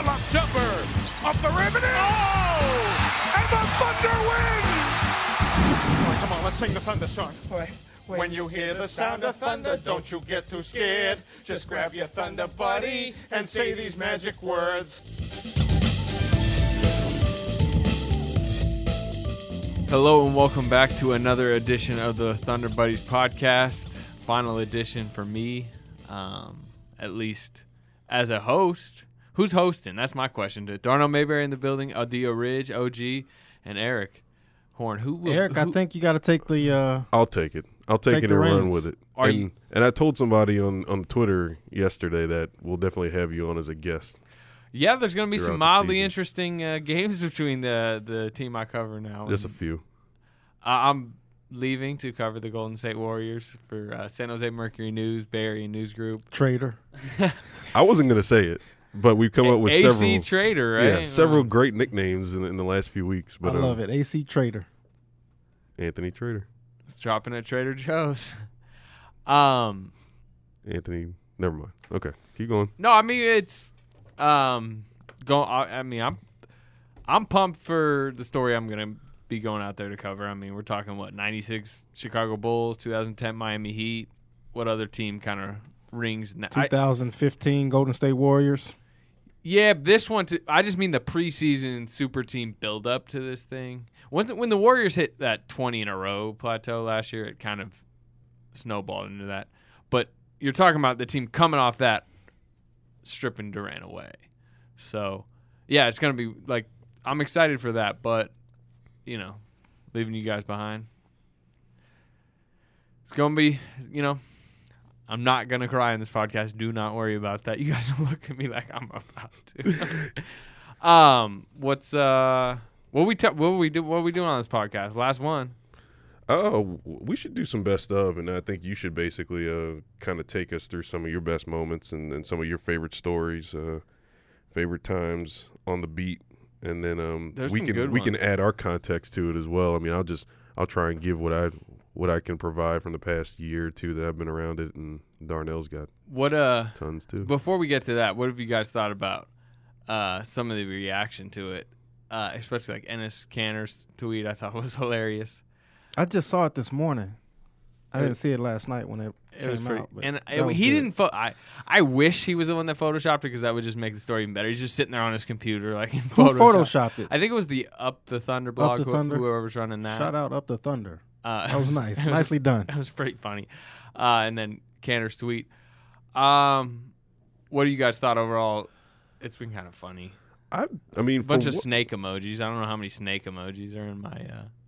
pull-up jumper off the rim and in. Oh! And the Thunder win! Come on, let's sing the Thunder song. When you hear the sound of thunder, don't you get too scared. Just grab your Thunder buddy and say these magic words. Hello and welcome back to another edition of the Thunder Buddies podcast. Final edition for me, at least as a host. Who's hosting? That's my question. Darnell Mayberry in the building, Adio Ridge, OG, and Eric Horn. Eric, I think you got to take the. I'll take it. I'll take it and run with it. And I told somebody on Twitter yesterday that we'll definitely have you on as a guest. Yeah, there's going to be some throughout the mildly season. interesting games between the team I cover now. Just a few. I'm leaving to cover the Golden State Warriors for San Jose Mercury News, Bay Area News Group. Trader. I wasn't going to say it, but we've come up with AC several. Trader, right? Yeah, several great nicknames in the last few weeks. But I love it. AC Trader. Anthony Trader. It's dropping at Trader Joe's. Anthony. Never mind. Okay, keep going. No, I mean it's I'm pumped for the story I'm gonna be going out there to cover. I mean, we're talking 96 Chicago Bulls, 2010 Miami Heat. What other team kind of rings? 2015 Golden State Warriors. Yeah, this one. I just mean the preseason super team build up to this thing. When the Warriors hit that 20 in a row plateau last year, it kind of snowballed into that. But you're talking about the team coming off that, stripping Durant away. So, yeah, it's going to be like I'm excited for that, but leaving you guys behind. It's going to be, I'm not going to cry in this podcast. Do not worry about that. You guys look at me like I'm about to. What we doing on this podcast? Last one. Oh, we should do some best of, and I think you should basically kind of take us through some of your best moments and some of your favorite stories, favorite times on the beat, and then we can add our context to it as well. I mean, I'll try and give what I can provide from the past year or two that I've been around it, and Darnell's got tons too. Before we get to that, what have you guys thought about some of the reaction to it, especially like Enes Kanter's tweet? I thought was hilarious. I just saw it this morning. I didn't see it last night when it came out. And he didn't. I wish he was the one that photoshopped it because that would just make the story even better. He's just sitting there on his computer like in Who photoshopped it? I think it was the Up the Thunder blog. Up the Thunder? Whoever's running that. Shout out Up the Thunder. That was nice. It Nicely done. That was pretty funny. And then Kanter's tweet. What do you guys thought overall? It's been kind of funny. I mean, a bunch of snake emojis. I don't know how many snake emojis are in my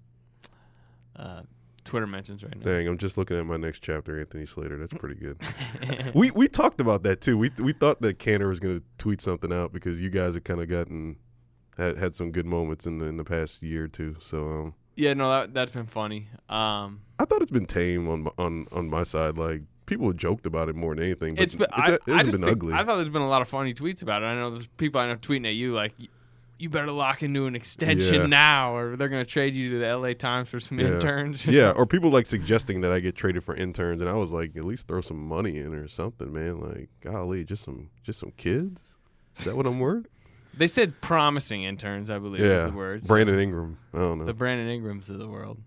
Twitter mentions right now. Dang, I'm just looking at my next chapter, Anthony Slater. That's pretty good. we talked about that too. We thought that Kanter was going to tweet something out because you guys have kind of had some good moments in the past year or two. So yeah, no, that's been funny. I thought it's been tame on my side. Like people have joked about it more than anything. But it hasn't been ugly. I thought there's been a lot of funny tweets about it. I know there's people I know tweeting at you like, you better lock into an extension now, or they're going to trade you to the LA Times for some interns. Yeah, or people like suggesting that I get traded for interns, and I was like, at least throw some money in or something, man. Like, golly, just some kids. Is that what I'm worth? They said promising interns, I believe is the words. Brandon Ingram. I don't know. The Brandon Ingrams of the world.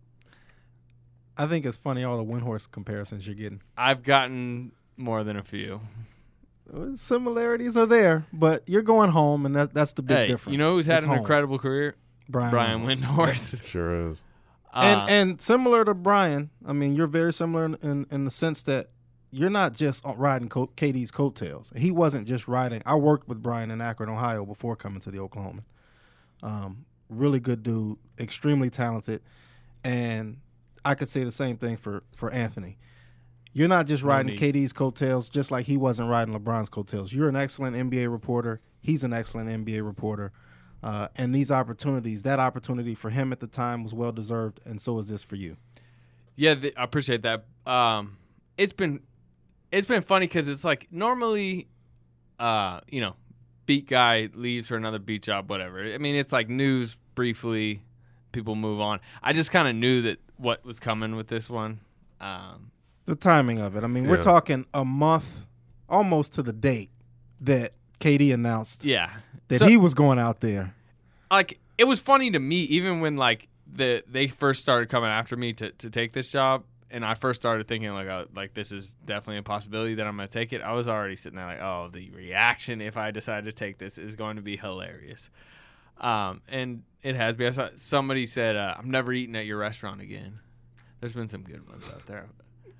I think it's funny all the Windhorst comparisons you're getting. I've gotten more than a few. Similarities are there, but you're going home, and that's the big difference. You know who's had an incredible career? Brian Windhorst. Sure is. And similar to Brian, I mean, you're very similar in the sense that you're not just riding KD's coattails. He wasn't just riding. I worked with Brian in Akron, Ohio before coming to the Oklahoman. Really good dude, extremely talented, and I could say the same thing for Anthony. You're not just riding KD's coattails just like he wasn't riding LeBron's coattails. You're an excellent NBA reporter. He's an excellent NBA reporter. And that opportunity for him at the time was well-deserved, and so is this for you. Yeah, I appreciate that. It's been funny because it's like normally, beat guy leaves for another beat job, whatever. I mean, it's like news briefly, people move on. I just kind of knew that what was coming with this one. The timing of it. I mean, we're talking a month almost to the date that KD announced Yeah. that So, he was going out there. like, it was funny to me, even when, like, they first started coming after me to take this job, and I first started thinking, like, this is definitely a possibility that I'm going to take it. I was already sitting there like, oh, the reaction if I decide to take this is going to be hilarious. And it has been. I saw somebody said, I'm never eating at your restaurant again. There's been some good ones out there.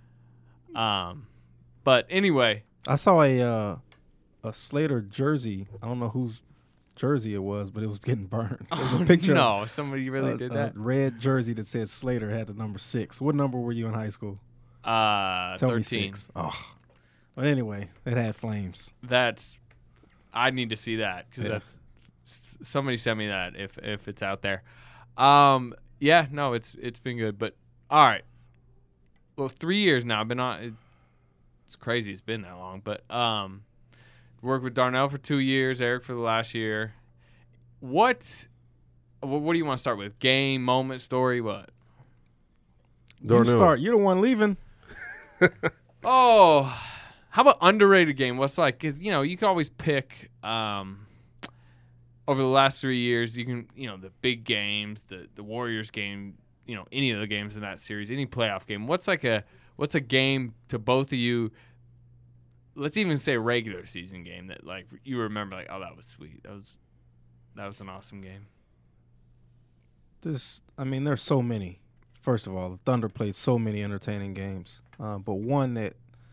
But anyway. I saw a Slater jersey. I don't know whose jersey it was, but it was getting burned. There's a picture. No, somebody really did that. A red jersey that said Slater had the number 6. What number were you in high school? Tell 13. me 6. Oh. But anyway, it had flames. I need to see that because Yeah. somebody sent me that if it's out there. Yeah, no, it's been good. But all right, well, 3 years now. I've been on. It's crazy. It's been that long. But worked with Darnell for 2 years. Eric for the last year. What do you want to start with? Game, moment, story, what? You start. You're the one leaving. Oh, how about underrated game? What's like? Because you can always pick. Over the last 3 years, you can the big games, the Warriors game, any of the games in that series, any playoff game. What's a game to both of you? Let's even say regular season game that like you remember like, oh, that was sweet. That was an awesome game. There's so many. First of all, the Thunder played so many entertaining games, but one that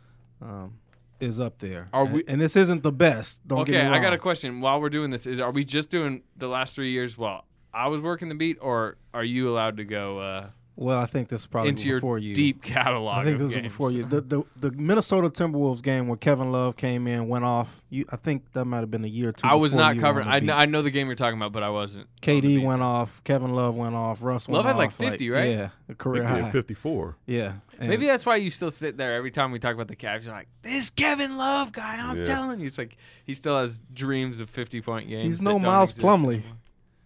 is up there. And this isn't the best. Don't get me wrong. I got a question. While we're doing this, are we just doing the last 3 years while I was working the beat, or are you allowed to go? Well, I think this is probably into before your you. deep catalog. I think of this is games. before you. The Minnesota Timberwolves game where Kevin Love came in, went off. I think that might have been a year or two. I was before not you covering. were on the beat. I know the game you're talking about, but I wasn't. KD went off. Kevin Love went off. Russ went Love off. had like 50, right? Yeah, a career He had high. 54. Yeah. And Maybe that's why you still sit there every time we talk about the Cavs. You're like, this Kevin Love guy, I'm Yeah. telling you. It's like he still has dreams of 50-point games. He's that no don't Miles exist Plumlee. anymore.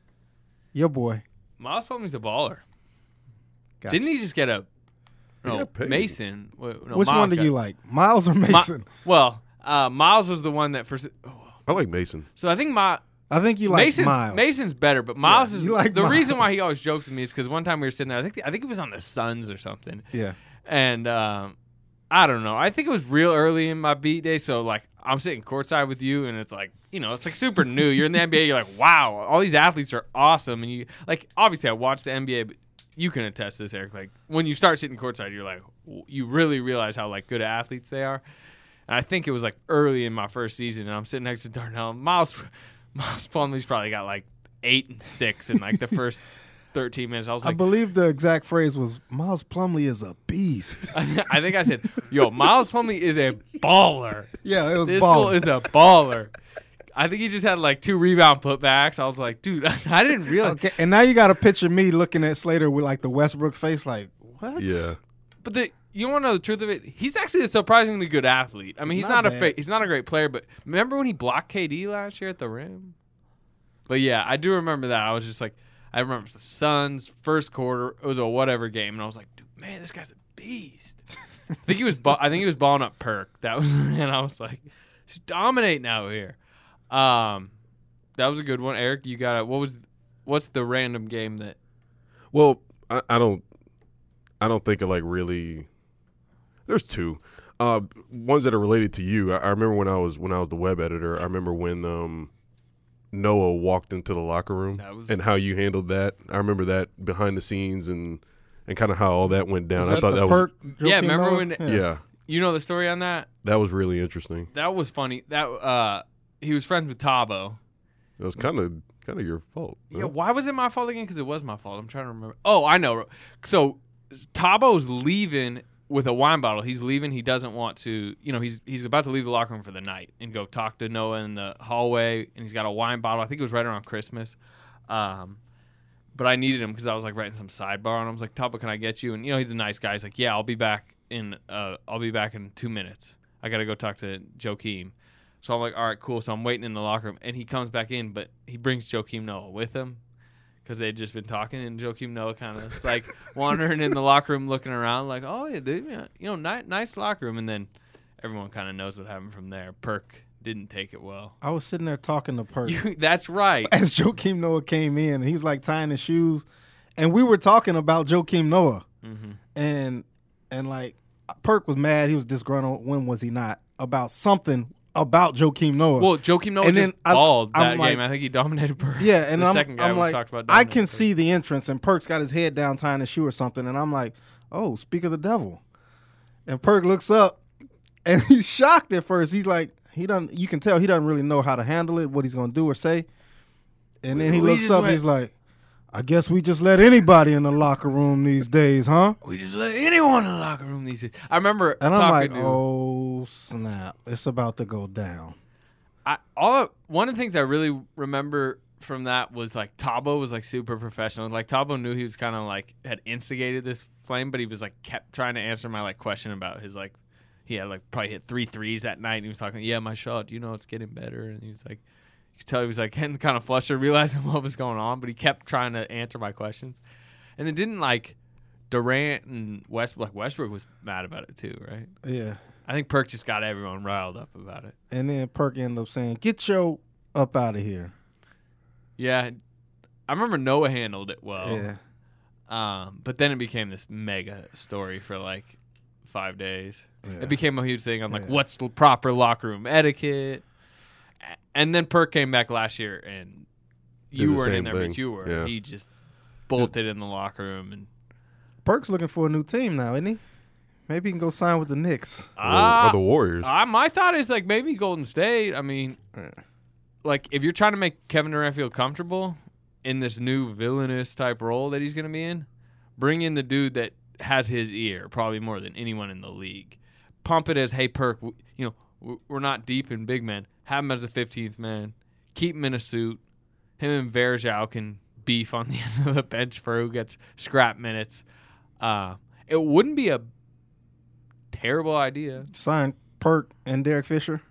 Your boy. Miles Plumlee's a baller. Gotcha. Didn't he just get a He got paid. Mason? No, Which Miles one do got- you like, Miles or Mason? Miles was the one that first. I like Mason. So I think I think you like Miles. Mason's better, but Miles is you like the reason why Miles. he always jokes with me is because one time we were sitting there. I think he was on the Suns or something. Yeah. And I don't know. I think it was real early in my beat day. So, like, I'm sitting courtside with you, and it's like, it's like super new. You're in the NBA. You're like, wow, all these athletes are awesome. And you, like, obviously, I watched the NBA, but you can attest to this, Eric. Like, when you start sitting courtside, you're like, you really realize how, like, good athletes they are. And I think it was, like, early in my first season, and I'm sitting next to Darnell. Miles Plumlee's probably got, like, 8 and 6 in, like, the first 13 minutes. I was I like, believe the exact phrase was, Miles Plumlee is a beast. I think I said, yo, Miles Plumlee is a baller. Yeah, it was This fool balling. is a baller. I think he just had like 2 rebound putbacks. I was like, dude, I didn't realize. Okay, and now you got to picture me looking at Slater with like the Westbrook face, like, what? Yeah. But you want to know the truth of it? He's actually a surprisingly good athlete. I mean, he's Not not bad. he's not a great player, but remember when he blocked KD last year at the rim? But yeah, I do remember that. I was just like, I remember the Suns first quarter. It was a whatever game, and I was like, dude, man, this guy's a beast. I think he was balling up Perk. That was, and I was like, he's dominating out here. That was a good one, Eric. You got what's the random game that? Well, I don't think of like really. There's 2, ones that are related to you. I remember when I was the web editor. I remember when Noah walked into the locker room and how you handled that. I remember that behind the scenes and kind of how all that went down. Was I thought the that Perk, Yeah, Joakim remember Noah? when- yeah, You know the story on that? that was really interesting. That was funny. That he was friends with Tabo. It was kind of your fault. Yeah, no? why was it my fault again? Because it was my fault. I'm trying to remember. Oh, I know. So Tabo's leaving with a wine bottle. He's leaving. He doesn't want to. He's about to leave the locker room for the night and go talk to Noah in the hallway. And he's got a wine bottle. I think it was right around Christmas. But I needed him because I was like writing some sidebar, and I was like, Tabo, can I get you? And he's a nice guy. He's like, yeah, I'll be back in 2 minutes. I got to go talk to Joakim. So I'm like, all right, cool. So I'm waiting in the locker room, and he comes back in, but he brings Joakim Noah with him because they'd just been talking, and Joakim Noah kind of like wandering in the locker room, looking around, like, oh yeah, dude, nice locker room. And then everyone kind of knows what happened from there. Perk didn't take it well. I was sitting there talking to Perk That's right. as Joakim Noah came in, and he's like tying his shoes, and we were talking about Joakim Noah, and like Perk was mad, he was disgruntled. When was he not about something about Joakim Noah? Well, Joakim Noah And just then balled I'm that like- game. I think he dominated Perk. Yeah, and the second guy I'm we like, talked about. I dominated can Perk. see the entrance, and Perk's got his head down tying his shoe or something, and I'm like, oh, speak of the devil. And Perk looks up, and he's shocked at first. He's like, you can tell he doesn't really know how to handle it, what he's going to do or say. And then he We looks just up, went- and he's like, I guess we just let anybody in the locker room these days, huh? We just let anyone in the locker room these days. I remember And I'm like, talking to oh, snap. It's about to go down. one of the things I really remember from that was like Tabo was like super professional. Like Tabo knew he was kind of like had instigated this flame, but he was like kept trying to answer my like question about his like he had like probably hit 3 threes that night. And he was talking, yeah, my shot, you know, it's getting better. And he was like, you could tell he was like getting kind of flustered, realizing what was going on, but he kept trying to answer my questions. And it didn't like Durant and Westbrook was mad about it too, right? Yeah. I think Perk just got everyone riled up about it. And then Perk ended up saying, get your up out of here. Yeah, I remember Noah handled it well. Yeah. But then it became this mega story for like 5 days. Yeah. It became a huge thing on like Yeah. what's the proper locker room etiquette. And then Perk came back last year, and Did you the weren't in same there, thing. but you were. Yeah. He just bolted in the locker room, and Perk's looking for a new team now, isn't he? Maybe he can go sign with the Knicks. Or the Warriors. my thought is like maybe Golden State. I mean, Yeah. like if you're trying to make Kevin Durant feel comfortable in this new villainous type role that he's going to be in, bring in the dude that has his ear probably more than anyone in the league. Pump it as, hey, Perk, we're not deep in big men. Have him as a 15th man. Keep him in a suit. Him and Verjao can beef on the end of the bench for who gets scrap minutes. It wouldn't be a terrible idea. Sign Perk and Derek Fisher.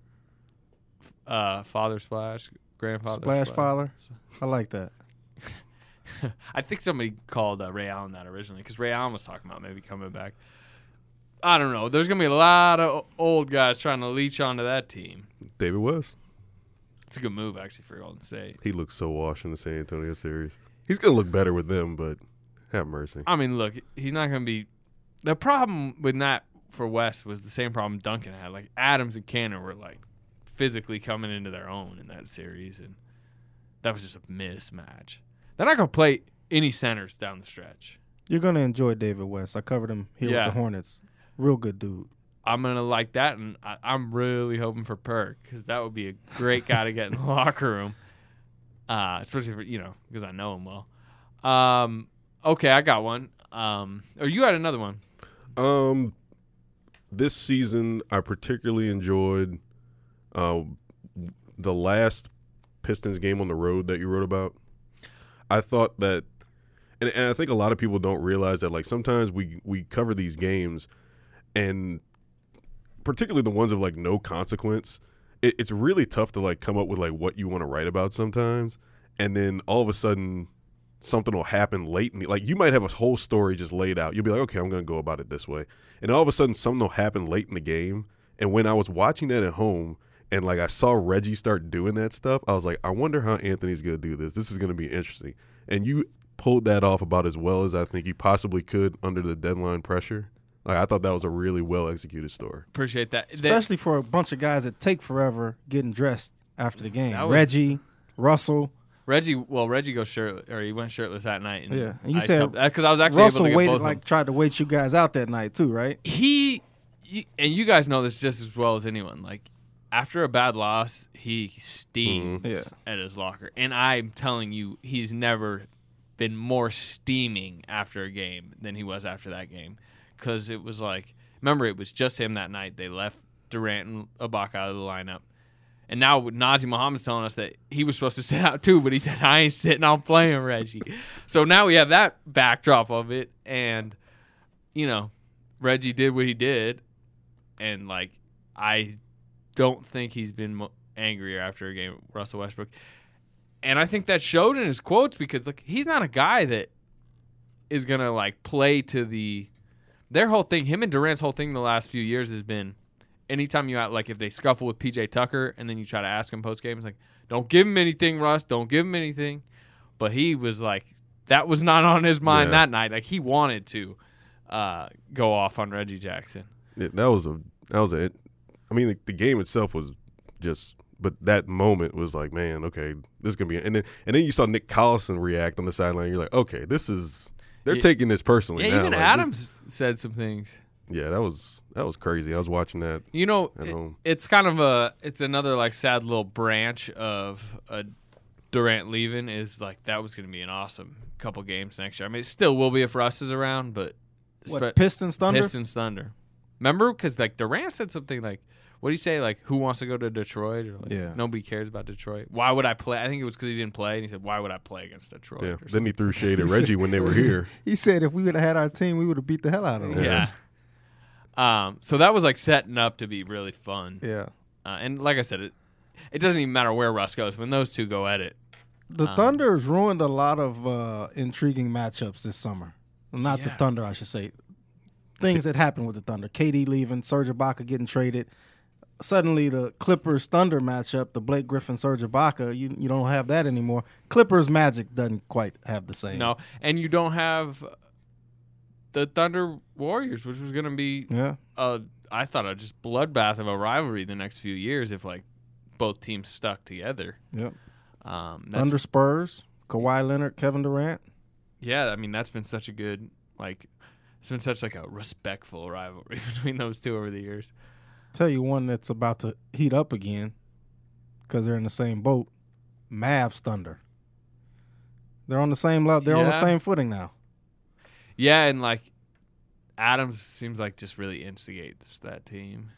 Father Splash, grandfather Splash Father. I like that. I think somebody called Ray Allen that originally because Ray Allen was talking about maybe coming back. I don't know. There's going to be a lot of old guys trying to leech onto that team. David West. It's a good move, actually, for Golden State. He looks so washed in the San Antonio series. He's going to look better with them, but have mercy. I mean, look, he's not going to be – the problem with that for West was the same problem Duncan had. Like, Adams and Cannon were, like, physically coming into their own in that series, and that was just a mismatch. They're not going to play any centers down the stretch. You're going to enjoy David West. I covered him here Yeah. with the Hornets. Real good dude. I'm going to like that, and I'm really hoping for Perk because that would be a great guy to get in the locker room, especially for, because I know him well. Okay, I got one. Or you had another one. This season, I particularly enjoyed the last Pistons game on the road that you wrote about. I thought that, and I think a lot of people don't realize that, like, sometimes we cover these games, and particularly the ones of, like, no consequence, it's really tough to, like, come up with, like, what you want to write about sometimes, and then all of a sudden something will happen late in like, you might have a whole story just laid out. You'll be like, okay, I'm going to go about it this way. And all of a sudden something will happen late in the game, and when I was watching that at home, and, like, I saw Reggie start doing that stuff, I was like, I wonder how Anthony's going to do this. This is going to be interesting. And you pulled that off about as well as I think you possibly could under the deadline pressure. Like, I thought that was a really well-executed story. Appreciate that. Especially for a bunch of guys that take forever getting dressed after the game. That was- Reggie, Russell. Reggie goes shirtless, or he went shirtless that night. And Yeah. And you said because I was actually Russell able to get waited, both of them. tried to wait you guys out that night too, right? And you guys know this just as well as anyone. Like, after a bad loss, he steams Yeah. at his locker. And I'm telling you, he's never been more steaming after a game than he was after that game. Because it was like, remember, it was just him that night. They left Durant and Ibaka out of the lineup. And now Nazi Muhammad's telling us that he was supposed to sit out too, but he said, I ain't sitting, I'm playing Reggie. So now we have that backdrop of it. And, Reggie did what he did. And, like, I don't think he's been angrier after a game with Russell Westbrook. And I think that showed in his quotes because, look, he's not a guy that is going to, like, play to their whole thing. Him and Durant's whole thing the last few years has been, anytime if they scuffle with PJ Tucker and then you try to ask him post game, it's like, don't give him anything, Russ. Don't give him anything. But he was like, that was not on his mind that night. Like he wanted to go off on Reggie Jackson. Yeah, that was a. I mean, the game itself was just. But that moment was like, man, okay, this is gonna be. And then you saw Nick Collison react on the sideline. You're like, okay, they're taking this personally. Yeah, now. even like, Adams said some things. Yeah, that was crazy. I was watching that. You know, at home. It's kind of it's another like sad little branch of Durant leaving. Is like that was gonna be an awesome couple games next year. I mean, it still will be if Russ is around, but Pistons Thunder? Pistons Thunder. Remember, because like Durant said something like. What do you say? Like, who wants to go to Detroit? Or like, nobody cares about Detroit. Why would I play? I think it was because he didn't play, and he said, "Why would I play against Detroit?" Yeah. Then he threw shade at Reggie when they were here. He said, "If we would have had our team, we would have beat the hell out of them." Yeah. So that was like setting up to be really fun. Yeah. And like I said, it doesn't even matter where Russ goes when those two go at it. The Thunder's ruined a lot of intriguing matchups this summer. Not the Thunder, I should say. Things that happened with the Thunder: KD leaving, Serge Ibaka getting traded. Suddenly, the Clippers-Thunder matchup, the Blake Griffin-Serge Ibaka, you don't have that anymore. Clippers-Magic doesn't quite have the same. No, and you don't have the Thunder-Warriors, which was going to be, I thought, a just bloodbath of a rivalry the next few years if, like, both teams stuck together. Yep. Thunder-Spurs, Kawhi Leonard, Kevin Durant. Yeah, I mean, that's been such a good, like, it's been such, like, a respectful rivalry between those two over the years. Tell you one that's about to heat up again because they're in the same boat. Mavs Thunder. They're on the same level. They're on the same footing now. Yeah, and like Adams seems like just really instigates that team.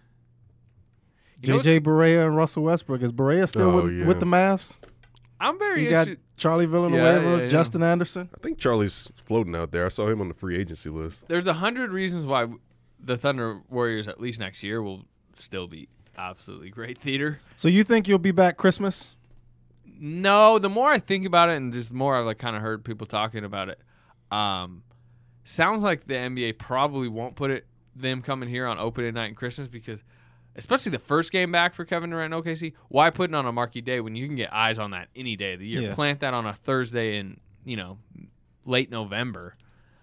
JJ Barea and Russell Westbrook. Is Barea still with the Mavs? I'm very interested. Got Charlie Villanueva, Justin Anderson. I think Charlie's floating out there. I saw him on the free agency list. There's 100 reasons why the Thunder Warriors, at least next year, will still be absolutely great theater. So you think you'll be back Christmas? No, the more I think about it, and the more I've like kind of heard people talking about it, sounds like the NBA probably won't put them coming here on opening night and Christmas because, especially the first game back for Kevin Durant and OKC, why put it on a marquee day when you can get eyes on that any day of the year? Yeah. Plant that on a Thursday in late November,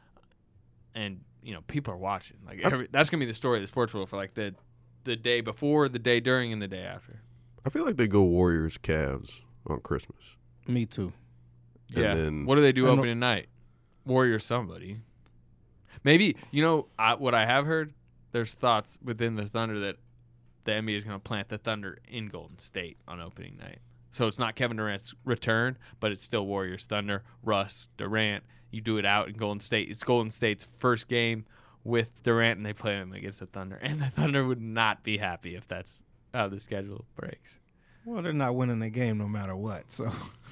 and people are watching. Like that's gonna be the story of the sports world for like the day before, the day during, and the day after. I feel like they go Warriors Cavs on Christmas. Me too. Yeah. And then, what do they do opening night? Warriors somebody. Maybe what I have heard. There's thoughts within the Thunder that the NBA is going to plant the Thunder in Golden State on opening night. So it's not Kevin Durant's return, but it's still Warriors Thunder, Russ, Durant. You do it out in Golden State. It's Golden State's first game with Durant, and they play him against the Thunder. And the Thunder would not be happy if that's how the schedule breaks. Well, they're not winning the game no matter what. So,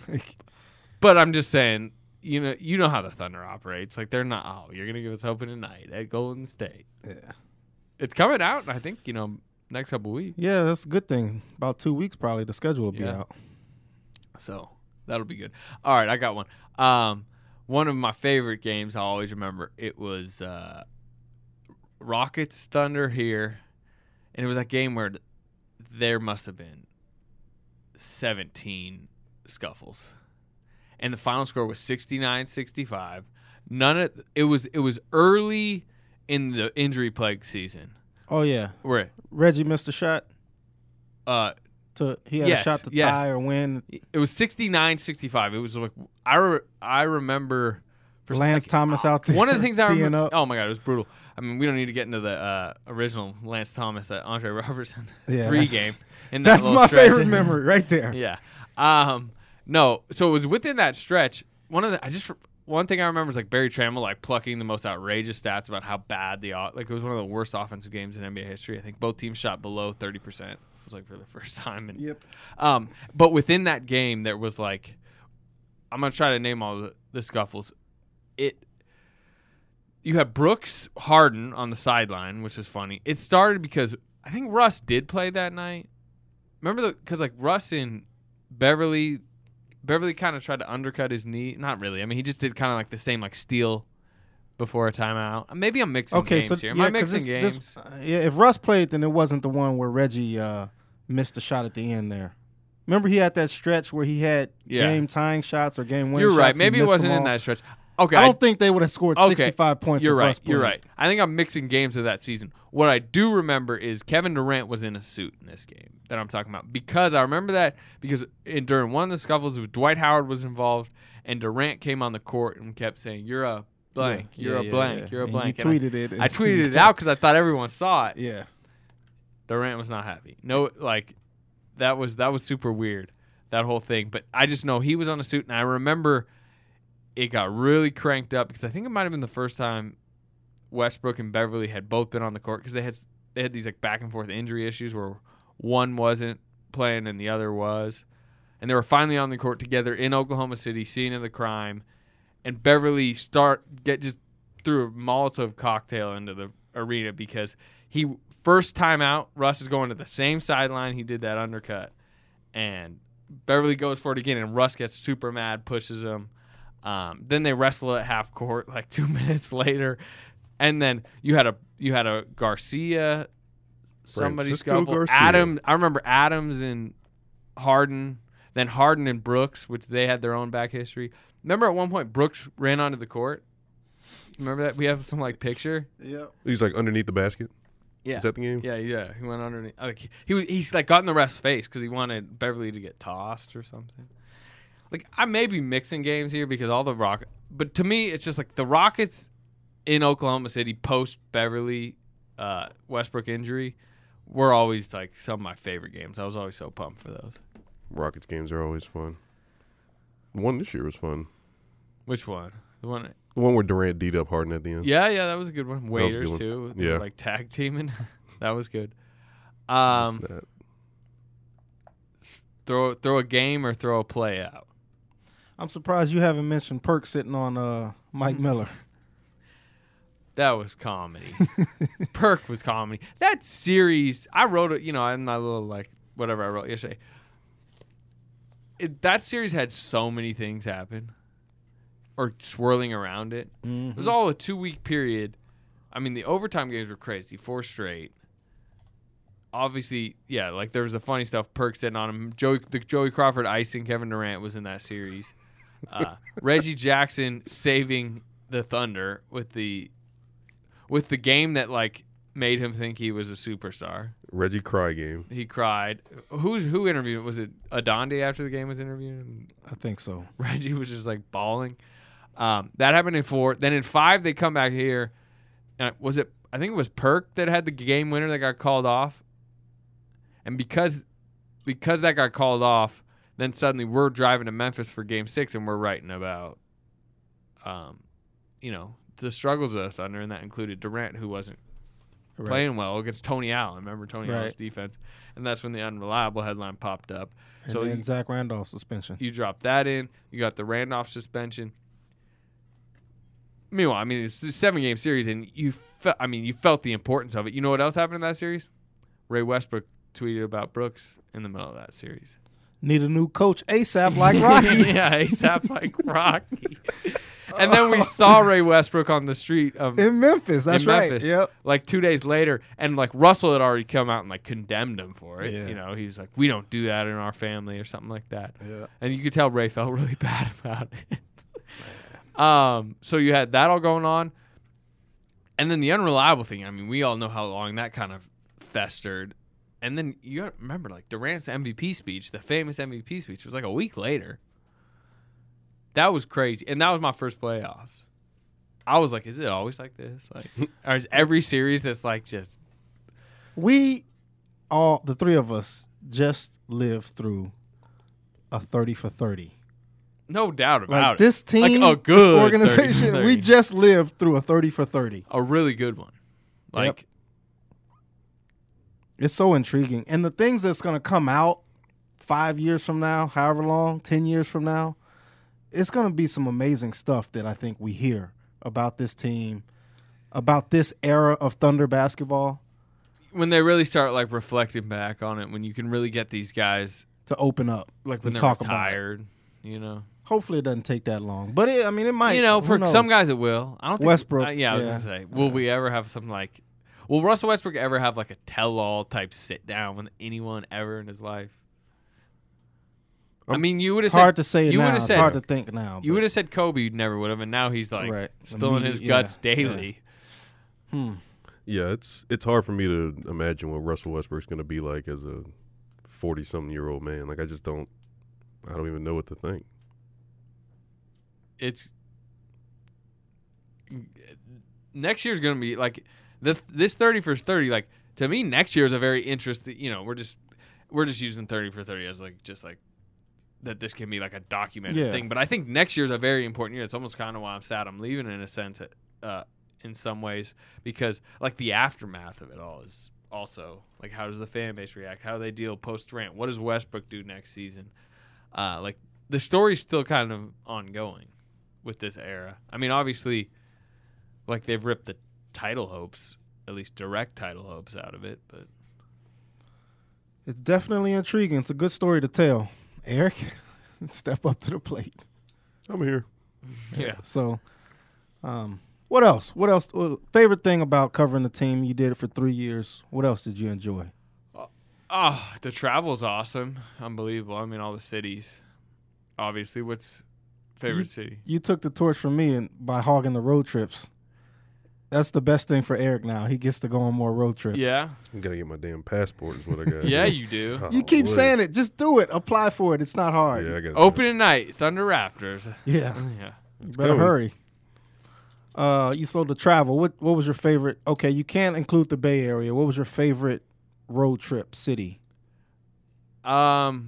but I'm just saying, you know how the Thunder operates. Like they're not. Oh, you're gonna give us opening night at Golden State. Yeah, it's coming out. I think next couple weeks. Yeah, that's a good thing. About 2 weeks, probably the schedule will be out. So that'll be good. All right, I got one. One of my favorite games I always remember. It was Rockets Thunder here, and it was that game where there must have been 17 scuffles, and the final score was 69-65. It was early in the injury plague season. Oh yeah, where Reggie missed a shot. He had a shot to tie or win. It was 69-65. It was like I remember Lance Thomas out there. One of the things I remember. Oh my god, it was brutal. I mean, we don't need to get into the original Lance Thomas at Andre Robertson 3 game. That's my favorite memory right there. Yeah. No. So it was within that stretch. One thing I remember is like Barry Trammell like plucking the most outrageous stats about how bad it was one of the worst offensive games in NBA history. I think both teams shot below 30%. It was like for the first time. And, yep. But within that game, there was like, I'm gonna try to name all the scuffles. You had Brooks Harden on the sideline, which was funny. It started because I think Russ did play that night. Remember because like Russ and Beverly kind of tried to undercut his knee. Not really. I mean, he just did kind of like the same like steal before a timeout. Maybe I'm mixing Okay, games so here. Am I 'cause mixing games? If Russ played, then it wasn't the one where Reggie missed a shot at the end there. Remember, he had that stretch where he had game tying shots or game winning You're shots. right. Maybe He it missed wasn't them in all. that stretch. Okay, I don't think they would have scored Okay, 65 points. You're if right. Russ played. You're right. I think I'm mixing games of that season. What I do remember is Kevin Durant was in a suit in this game that I'm talking about, because I remember that because during one of the scuffles, Dwight Howard was involved, and Durant came on the court and kept saying, "You're a blank. You're a blank. You're a And blank." He tweeted it. I tweeted it out because I thought everyone saw it. Yeah. Durant was not happy. No, like that was super weird, that whole thing. But I just know he was on a suit, and I remember it got really cranked up because I think it might have been the first time Westbrook and Beverly had both been on the court, because they had these like back and forth injury issues where one wasn't playing and the other was, and they were finally on the court together in Oklahoma City, scene of the crime, and Beverly just threw a Molotov cocktail into the arena because first time out, Russ is going to the same sideline. He did that undercut, and Beverly goes for it again, and Russ gets super mad, pushes him. Then they wrestle at half court like 2 minutes later, and then you had a Garcia, somebody Francisco scuffle. Garcia. I remember Adams and Harden, then Harden and Brooks, which they had their own back history. Remember at one point Brooks ran onto the court. Remember that? We have some like picture. Yep. He's like underneath the basket. Yeah. Is that the game? Yeah. He went underneath. Like, he's like got in the ref's face because he wanted Beverly to get tossed or something. Like, I may be mixing games here because all the Rockets, but to me, it's just like the Rockets in Oklahoma City post Beverly Westbrook injury were always like some of my favorite games. I was always so pumped for those. Rockets games are always fun. The one this year was fun. Which one? The one. The one where Durant D'd up Harden at the end. Yeah, that was a good one. was a good Waiters one. too. They Yeah. were, like tag teaming. That was good. What's that? Throw a game or throw a play out. I'm surprised you haven't mentioned Perk sitting on Mike Miller. That was comedy. Perk was comedy. That series, I wrote it, in my little, like, whatever I wrote yesterday. That series had so many things happen or swirling around it. Mm-hmm. It was all a 2-week period. I mean, the overtime games were crazy, 4 straight. Obviously, yeah, like there was the funny stuff. Perk sitting on him. The Joey Crawford icing Kevin Durant was in that series. Reggie Jackson saving the Thunder with the game that like made him think he was a superstar. Reggie Cry game. He cried. Who interviewed him? Was it Adonde after the game was interviewed him? I think so. Reggie was just like bawling. That happened in 4. Then in 5 they come back here. And I think it was Perk that had the game winner that got called off. And because that got called off, then suddenly we're driving to Memphis for Game 6 and we're writing about, the struggles of the Thunder, and that included Durant, who wasn't playing well against Tony Allen. Remember Tony Allen's defense? And that's when the unreliable headline popped up. And so then Zach Randolph suspension. You dropped that in. You got the Randolph suspension. Meanwhile, I mean, it's a 7-game series, and you felt the importance of it. You know what else happened in that series? Ray Westbrook tweeted about Brooks in the middle of that series. Need a new coach ASAP like Rocky. Yeah, ASAP like Rocky. And then we saw Ray Westbrook on the street in Memphis. That's right. Memphis, Yep. like 2 days later, and like Russell had already come out and like condemned him for it. Yeah. He's like, we don't do that in our family or something like that. Yeah. And you could tell Ray felt really bad about it. So you had that all going on. And then the unreliable thing, I mean, we all know how long that kind of festered. And then you got to remember, like, Durant's MVP speech, the famous MVP speech, was like a week later. That was crazy. And that was my first playoffs. I was like, is it always like this? Like, or is every series that's like just... The three of us, just lived through a 30 for 30. No doubt about Like it. this team, like a good this organization, 30. we just lived through a 30 for 30. A really good one. Like... Yep. It's so intriguing. And the things that's going to come out 5 years from now, however long, 10 years from now, it's going to be some amazing stuff that I think we hear about this team, about this era of Thunder basketball. When they really start like reflecting back on it, when you can really get these guys to open up, like when they're talk retired, you know. Hopefully it doesn't take that long. But it might. You know, Who for knows? some guys it will. I don't think Westbrook, I was yeah. gonna say, will we ever have something like? Will Russell Westbrook ever have like a tell-all type sit-down with anyone ever in his life? I mean, you would have It's said hard to say you now. would've It's said- hard to think now. you would have said Kobe you never would have, and now he's like Right. spilling his Immediate- guts yeah, daily. Yeah, it's hard for me to imagine what Russell Westbrook's going to be like as a 40-something-year-old man. Like, I don't even know what to think. It's next year's gonna be like this 30 for 30. Like to me, next year is a very interesting. You know, we're just using 30 for 30 as like just like that. This can be like a documented thing, but I think next year is a very important year. It's almost kind of why I'm sad I'm leaving in a sense, in some ways, because like the aftermath of it all is also like how does the fan base react? How do they deal post Durant? What does Westbrook do next season? Like the story's still kind of ongoing with this era. I mean, obviously, like they've ripped the title hopes, at least direct title hopes out of it, but It's definitely intriguing. It's a good story to tell. Eric, step up to the plate. I'm here. yeah. So, what else? What else? Favorite thing about covering the team? You did it for 3 years. What else did you enjoy? Oh, the travel's awesome. Unbelievable. I mean, all the cities. Obviously, what's favorite city? You took the torch from me and by hogging the road trips. That's the best thing for Eric now. He gets to go on more road trips. Yeah. I got to get my damn passport is what I got. Yeah, you do. You keep Golly. saying it. Just do it. Apply for it. It's not hard. Yeah, I got Opening night, Thunder Raptors. Yeah. Yeah. You better coming. hurry. You sold the travel. What was your favorite? Okay, you can't include the Bay Area. What was your favorite road trip city? That's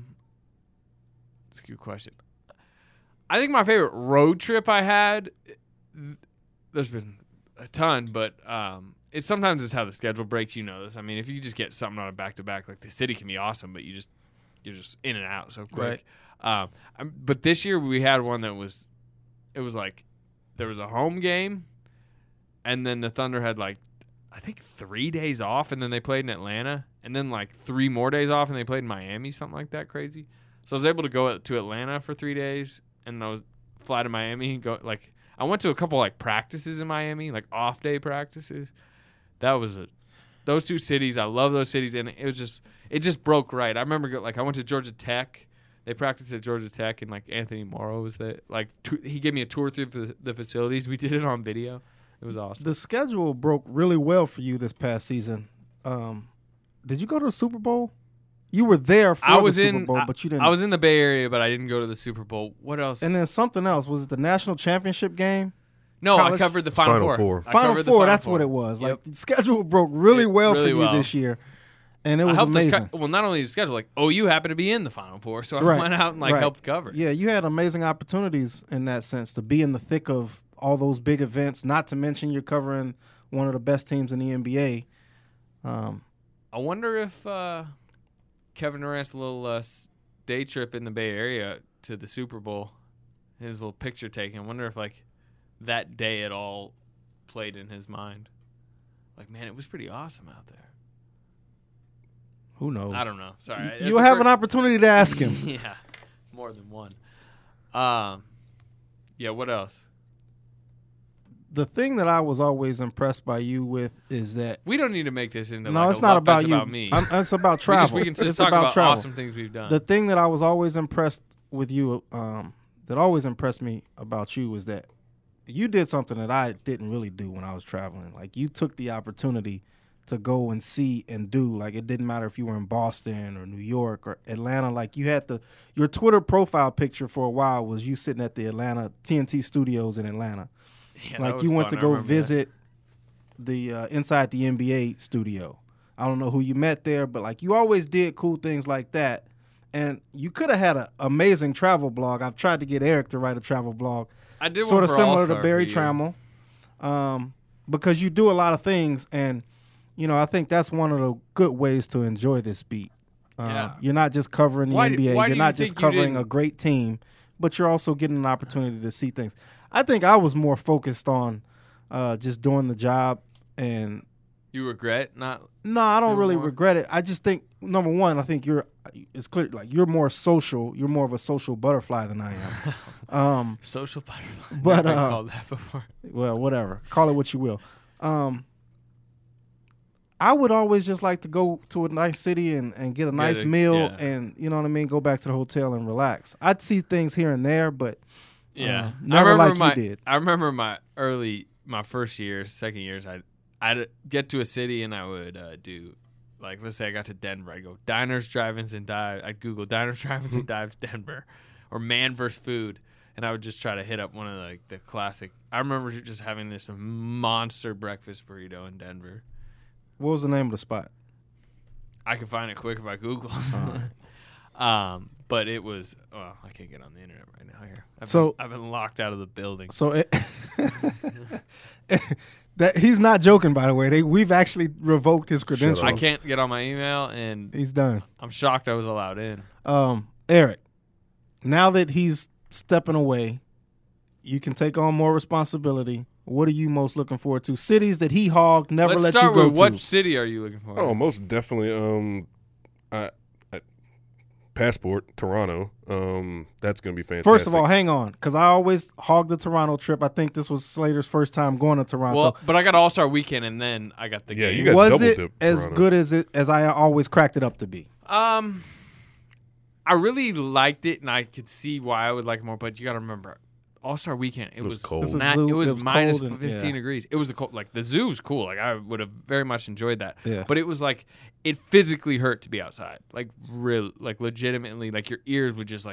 a good question. I think my favorite road trip I had, there's been a ton, but it's sometimes it's how the schedule breaks. You know this. I mean, if you just get something on a back-to-back, like the city can be awesome, but you're just in and out so quick. But this year we had one that it was like there was a home game, and then the Thunder had like I think 3 days off, and then they played in Atlanta, and then like 3 more days off, and they played in Miami, something like that crazy. So I was able to go to Atlanta for 3 days, and I was fly to Miami and go like I went to a couple like practices in Miami, like off day practices. That was those two cities. I love those cities, and it just broke right. I remember like I went to Georgia Tech. They practiced at Georgia Tech, and like Anthony Morrow was there. Like he gave me a tour through the facilities. We did it on video. It was awesome. The schedule broke really well for you this past season. Did you go to the Super Bowl? You were there for the Super Bowl, but you didn't. I was in the Bay Area, but I didn't go to the Super Bowl. What else? And then something else. Was it the national championship game? No, college- I covered the Final Final Four. Four. I Final covered the Four, Final that's Four. what it was. Yep. Like the schedule broke really well really for you well. this year. And it was I helped amazing. well, not only the schedule, like you happen to be in the Final Four, so I Right, went out and like right. helped cover. Yeah, you had amazing opportunities in that sense to be in the thick of all those big events, not to mention you're covering one of the best teams in the NBA. I wonder if Kevin Durant's little day trip in the Bay Area to the Super Bowl, his little picture taking, I wonder if like that day at all played in his mind. Like, man, it was pretty awesome out there. Who knows? I don't know. Sorry. You'll have an opportunity to ask him. Yeah, more than one. Yeah, what else? The thing that I was always impressed by you with is that We don't need to make this into no, like it's a not love about fest you. about me. It's about travel. We can just it's talk about travel. awesome things we've done. The thing that I was always impressed with you, that always impressed me about you was that you did something that I didn't really do when I was traveling. Like you took the opportunity to go and see and do. Like it didn't matter if you were in Boston or New York or Atlanta. Like you had your Twitter profile picture for a while was you sitting at the Atlanta TNT studios in Atlanta. Yeah, that Like was you went to fun. I go remember that. visit the inside the NBA studio. I don't know who you met there, but like you always did cool things like that. And you could have had an amazing travel blog. I've tried to get Eric to write a travel blog, I did sort one of for similar All-Star to Barry for you. Trammell, because you do a lot of things. And, you know, I think that's one of the good ways to enjoy this beat. Yeah. You're not just covering the Why NBA. do You're you not just think you covering didn't- a great team, but you're also getting an opportunity to see things. I think I was more focused on just doing the job and You regret not? No, I don't Do really more? regret it. I just think number one, I think it's clear like you're more social. You're more of a social butterfly than I am. Social butterfly. But, Never been called that before. Well, whatever. Call it what you will. I would always just like to go to a nice city and get a nice meal yeah. and, you know what I mean, go back to the hotel and relax. I'd see things here and there, but Yeah, never like you did. I remember my first years, second years. I'd get to a city and I would do, like, let's say I got to Denver. I'd go diners, drive-ins, and dives. I'd Google diners, drive-ins, and dives Denver, or man versus food, and I would just try to hit up one of like the classic. I remember just having this monster breakfast burrito in Denver. What was the name of the spot? I can find it quick if I Google. But it was. Well, I can't get on the internet right now. Here, I've been locked out of the building. So that he's not joking, by the way. We've actually revoked his credentials. I can't get on my email, and He's done. I'm shocked I was allowed in. Eric, now that he's stepping away, you can take on more responsibility. What are you most looking forward to? Cities that he hogged, never Let's let you start go with to. what city are you looking for? Oh, most definitely. Passport, Toronto. That's going to be fantastic. First of all, hang on, because I always hog the Toronto trip. I think this was Slater's first time going to Toronto. Well, but I got All-Star Weekend, and then I got the Yeah, game. you got was double it dip as Toronto. good as I always cracked it up to be? I really liked it, and I could see why I would like it more. But you got to remember, All-Star Weekend, it was cold. This was not, zoo- it was it was minus cold and- 15 yeah. degrees. It was the cold. Like the zoo was cool. Like I would have very much enjoyed that. Yeah. But it was like it physically hurt to be outside. Like real, like legitimately, like your ears would just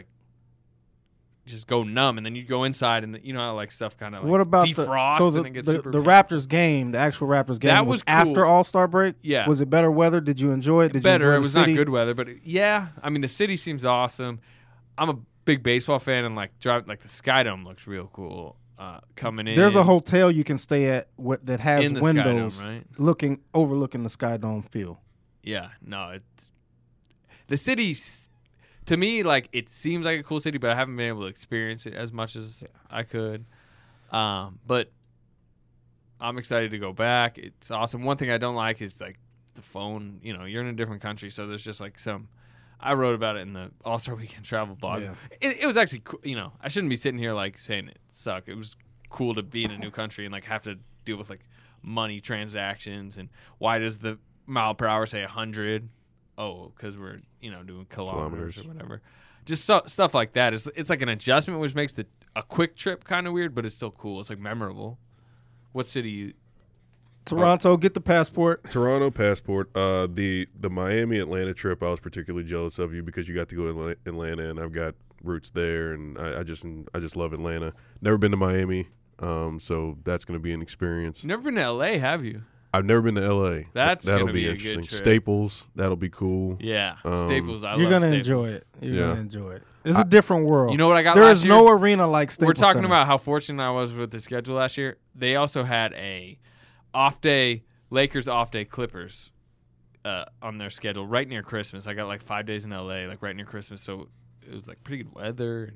go numb, and then you'd go inside, and you know how like stuff kind of like What about defrost and it gets the super painful. Raptors game, the actual Raptors game That was was cool. after All-Star break? Yeah. Was it better weather? Did you enjoy it? Did Better. you enjoy It the was city? not good weather, but yeah. I mean, the city seems awesome. I'm a big baseball fan, and like the Sky Dome looks real cool. Coming in, There's a hotel you can stay at that has In the Sky Dome, windows right? overlooking the Sky Dome field. Yeah, no, it's the city. To me, like it seems like a cool city, but I haven't been able to experience it as much as I could. But I'm excited to go back. It's awesome. One thing I don't like is like the phone. You know, you're in a different country, so there's just like some. I wrote about it in the All-Star Weekend travel blog. Yeah. It was actually cool. You know, I shouldn't be sitting here like saying it sucked. It was cool to be in a new country and like have to deal with like money transactions and why does the mile per hour say 100? Oh, because we're doing kilometers or whatever. Just stuff like that. It's like an adjustment, which makes a quick trip kind of weird, but it's still cool. It's like memorable. What city you? Toronto, get the passport. Toronto passport. The Miami Atlanta trip, I was particularly jealous of you because you got to go to Atlanta, and I've got roots there, and I just love Atlanta. Never been to Miami, so that's going to be an experience. You've never been to L.A., have you? I've never been to L.A. That'll That'll be a interesting. good trip. Staples, that'll be cool. Yeah, Staples. You're love gonna Staples. enjoy it. You're Yeah. gonna enjoy it. It's a different world. You know what I got There last is year? no arena like Staples We're talking Center. about how fortunate I was with the schedule last year. They also had a off day, Lakers off day, Clippers on their schedule right near Christmas. I got like 5 days in LA, like right near Christmas, so it was like pretty good weather.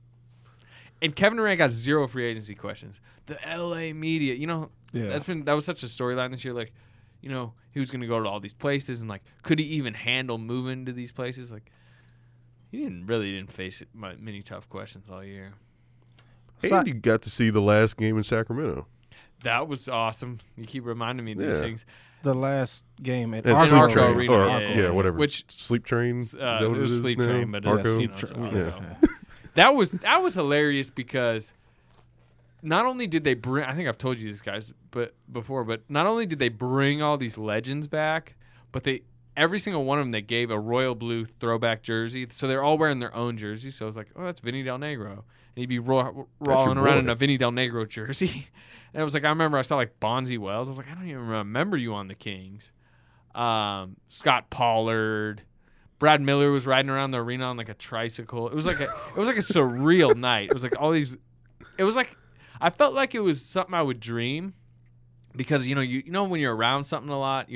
And Kevin Durant got 0 free agency questions. The LA media, Yeah. that was such a storyline this year. Like, he was going to go to all these places, and like, could he even handle moving to these places? Like, he didn't face many tough questions all year. And you got to see the last game in Sacramento. That was awesome. You keep reminding me of these Yeah. things. The last game at And Arco Sleep Arco Train. Arena, Or, yeah. whatever. Which Sleep Train? Is that what it was is Sleep now? Train, but Arco? it's Arco. Yeah. That was hilarious because not only did they bring, I think I've told you this guys before, but not only did they bring all these legends back, but every single one of them they gave a royal blue throwback jersey, so they're all wearing their own jersey. So I was like, oh, that's Vinny Del Negro, and he'd be rolling around in a Vinny Del Negro jersey. And I was like, I remember I saw like Bonzi Wells. I was like, I don't even remember you on the Kings. Scott Pollard. Brad Miller was riding around the arena on like a tricycle. It was like a surreal night. It was like all these. It was like I felt like it was something I would dream, because you know when you're around something a lot, you have like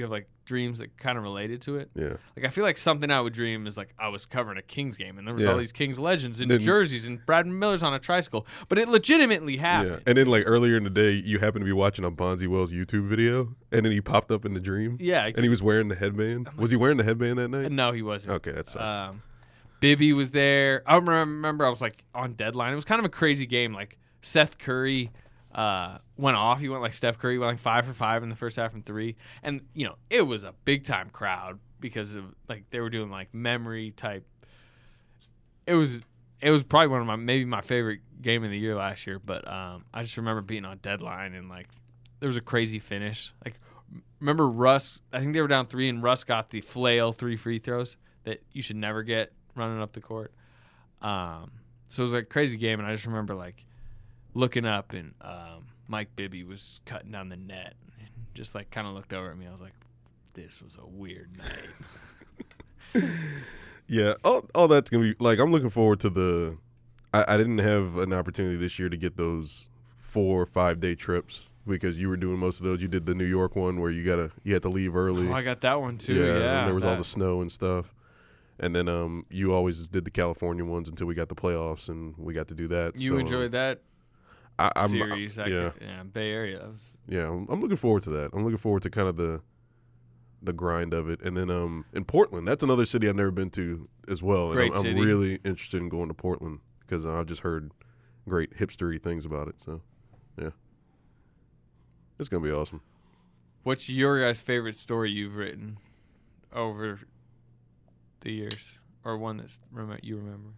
dreams that kind of related to it. Yeah. Like I feel like something I would dream is like I was covering a Kings game and there was all Yeah. these Kings legends and Then- jerseys and Brad Miller's on a tricycle, but it legitimately happened. Yeah. And then like earlier in the day, you happened to be watching a Bonzi Wells YouTube video, and then he popped up in the dream. Yeah, And he was wearing the headband. Was he wearing the headband that night? No, he wasn't. Okay, that sucks. Bibby was there. I remember I was like on deadline. It was kind of a crazy game. Like Seth Curry went off. He went like Steph Curry went like 5 for 5 in the first half and 3. And it was a big time crowd because of like they were doing like memory type. It was probably one of maybe my favorite game of the year last year. But I just remember being on deadline and like there was a crazy finish. Like remember Russ? I think they were down 3 and Russ got the flail 3 free throws that you should never get running up the court. So it was like a crazy game, and I just remember like looking up and Mike Bibby was cutting down the net, and just like kind of looked over at me. I was like, "This was a weird night." Yeah, all that's gonna be like. I'm looking forward to the. I didn't have an opportunity this year to get those 4 or 5 day trips because you were doing most of those. You did the New York one where you had to leave early. Oh, I got that one too. Yeah, Yeah, and there was all the snow and stuff. And then you always did the California ones until we got the playoffs, and we got to do that. You so enjoyed that I'm series? yeah, Bay Area. That was yeah. I'm looking forward to that. I'm looking forward to kind of the grind of it. And then in Portland, that's another city I've never been to as well. Great and I'm city. really interested in going to Portland because I've just heard great hipstery things about it. So yeah, it's gonna be awesome. What's your guys' favorite story you've written over the years, or one that's you remember?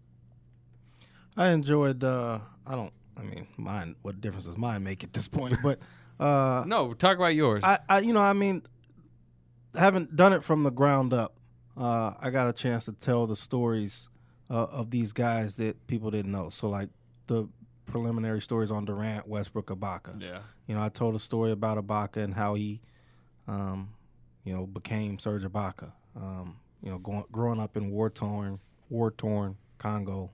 I enjoyed. Mine. What difference does mine make at this point? But No, talk about yours. haven't done it from the ground up. I got a chance to tell the stories of these guys that people didn't know. So like the preliminary stories on Durant, Westbrook, Ibaka. yeah. I told a story about Ibaka and how he, became Serge Ibaka. Growing up in war-torn Congo.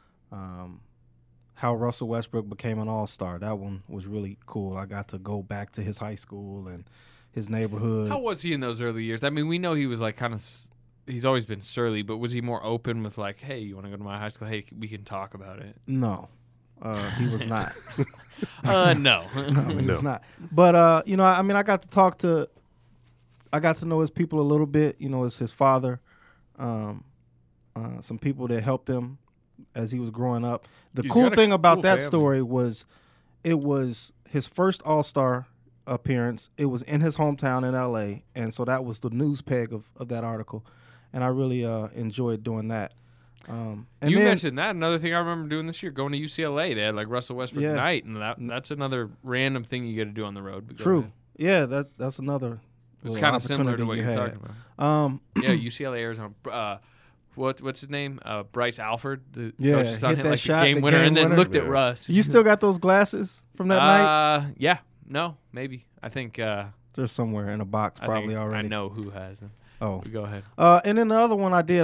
How Russell Westbrook became an all-star. That one was really cool. I got to go back to his high school and his neighborhood. How was he in those early years? I mean, we know he was like kind of. He's always been surly, but was he more open with like, "Hey, you want to go to my high school? Hey, we can talk about it." No, he was not. No. No, he was not. But I got to know his people a little bit. As his father, some people that helped him as he was growing up. The He's cool got a thing about cool that family. story was, it was his first All-Star appearance. It was in his hometown in L.A., and so that was the news peg of that article, and I really enjoyed doing that. And You then- mentioned that. Another thing I remember doing this year, going to UCLA, they had like Russell Westbrook Yeah. night, and that's another random thing you get to do on the road. But go True. ahead. Yeah, that's another. It's little kind of similar to opportunity what you you're had. talking about. Yeah, UCLA, Arizona. What's his name? Bryce Alford, the coach's son, hit hit that like shot, the game the winner, game and then winner. looked at Yeah. Russ. You still got those glasses from that night? Yeah. No, maybe. I think. They're somewhere in a box, probably I already. know who has them. Oh, But go ahead. and then the other one I did,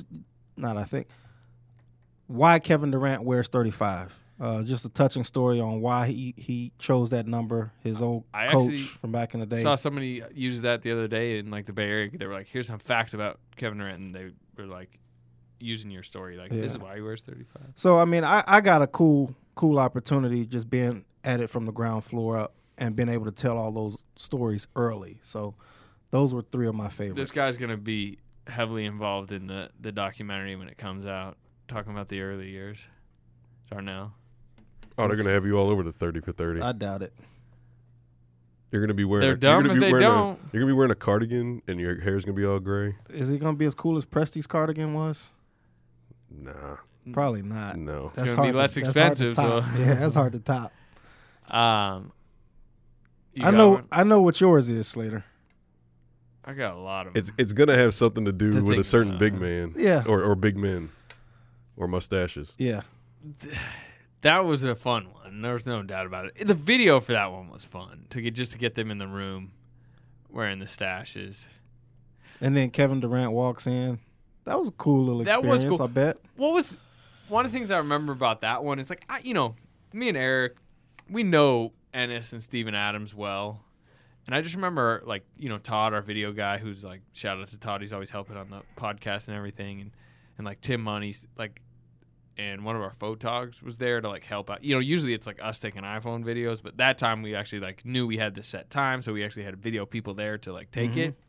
why Kevin Durant wears 35. Just a touching story on why he chose that number. His old I coach actually from back in the day. Saw somebody use that the other day in like the Bay Area. They were like, "Here's some facts about Kevin Durant," and they were like, using your story, like this is why he wears 35. So I got a cool opportunity just being at it from the ground floor up and being able to tell all those stories early. So those were 3 of my favorites. This guy's gonna be heavily involved in the documentary when it comes out, talking about the early years. Darnell. Oh, they're gonna have you all over the 30 for 30. I doubt it. You're gonna be wearing. They're dumb if they don't. You're gonna be wearing a cardigan, and your hair's gonna be all gray. Is it gonna be as cool as Presti's cardigan was? Nah, Probably not. no. It's gonna be less expensive, so Yeah, that's hard to top. You I got know. one? I know what yours is, Slater. I got a lot of them. It's gonna have something to do To with a think certain about. big man. Yeah. Or big men, or mustaches. Yeah. That was a fun one. There was no doubt about it. The video for that one was fun to get them in the room wearing the stashes. And then Kevin Durant walks in. That was a cool little That experience, was cool. I bet. What was one of the things I remember about that one is like me and Eric, we know Ennis and Steven Adams well, And I just remember, like, you know, Todd, our video guy, who's like, shout out to Todd, he's always helping on the podcast and everything, and like Tim Money's like, and one of our photogs was there to like help out. You know, usually it's like us taking iPhone videos, but that time we actually like knew we had the set time, so we actually had video people there to like take it.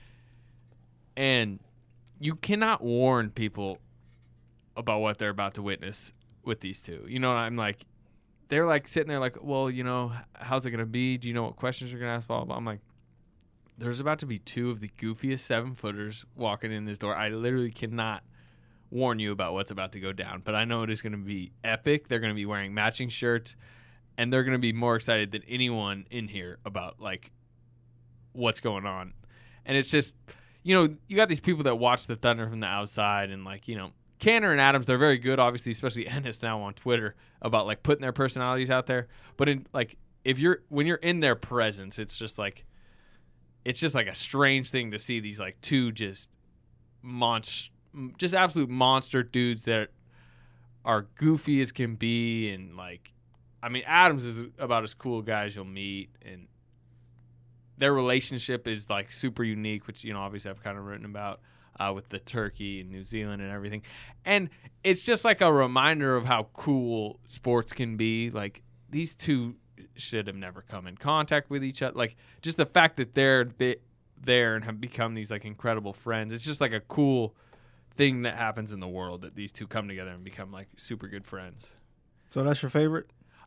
And you cannot warn people about what they're about to witness with these two. You know, I'm like, they're like sitting there like, well, you know, how's it going to be? Do you know what questions you're going to ask? Blah, blah, blah. I'm like, there's about to be two of the goofiest 7-footers walking in this door. I literally cannot warn you about what's about to go down, but I know it is going to be epic. They're going to be wearing matching shirts, and they're going to be more excited than anyone in here about like what's going on. And it's just, you know, you got these people that watch the Thunder from the outside, and like, you know, Canner and Adams, they're very good, obviously, especially Ennis now on Twitter, about like putting their personalities out there. But in like, when you're in their presence, it's just like a strange thing to see these like two just absolute monster dudes that are goofy as can be. And like, I mean, Adams is about as cool a guy as you'll meet, and their relationship is like super unique, which, you know, obviously I've kind of written about with the Turkey and New Zealand and everything. And it's just like a reminder of how cool sports can be. Like, these two should have never come in contact with each other. Like, just the fact that they're there and have become these like incredible friends. It's just like a cool thing that happens in the world, that these two come together and become like super good friends. So that's your favorite?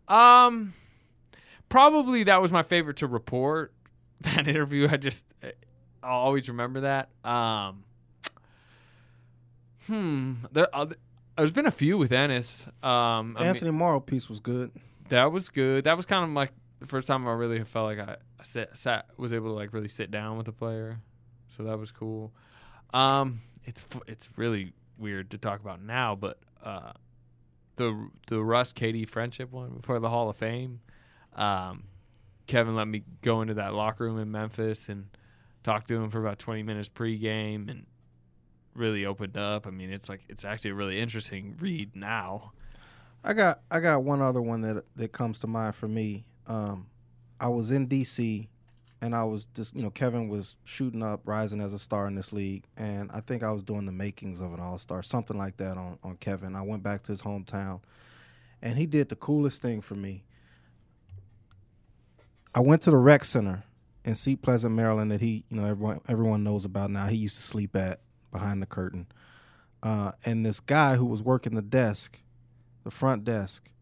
Probably that was my favorite to report, that interview. I'll always remember that. There's been a few with Ennis. Anthony Morrow piece was good. That was good. That was kind of like the first time I really felt like I was able to like really sit down with the player. So that was cool. It's really weird to talk about now, but the Russ KD friendship one before the Hall of Fame. Kevin let me go into that locker room in Memphis and talk to him for about 20 minutes pregame, and really opened up. I mean, it's actually a really interesting read now. I got one other one that comes to mind for me. I was in DC, and I was just, you know, Kevin was shooting up, rising as a star in this league, and I think I was doing the makings of an all-star, something like that on Kevin. I went back to his hometown, and he did the coolest thing for me. I went to the rec center in Seat Pleasant, Maryland, that he, you know, everyone knows about now. He used to sleep at behind the curtain. And this guy who was working the front desk,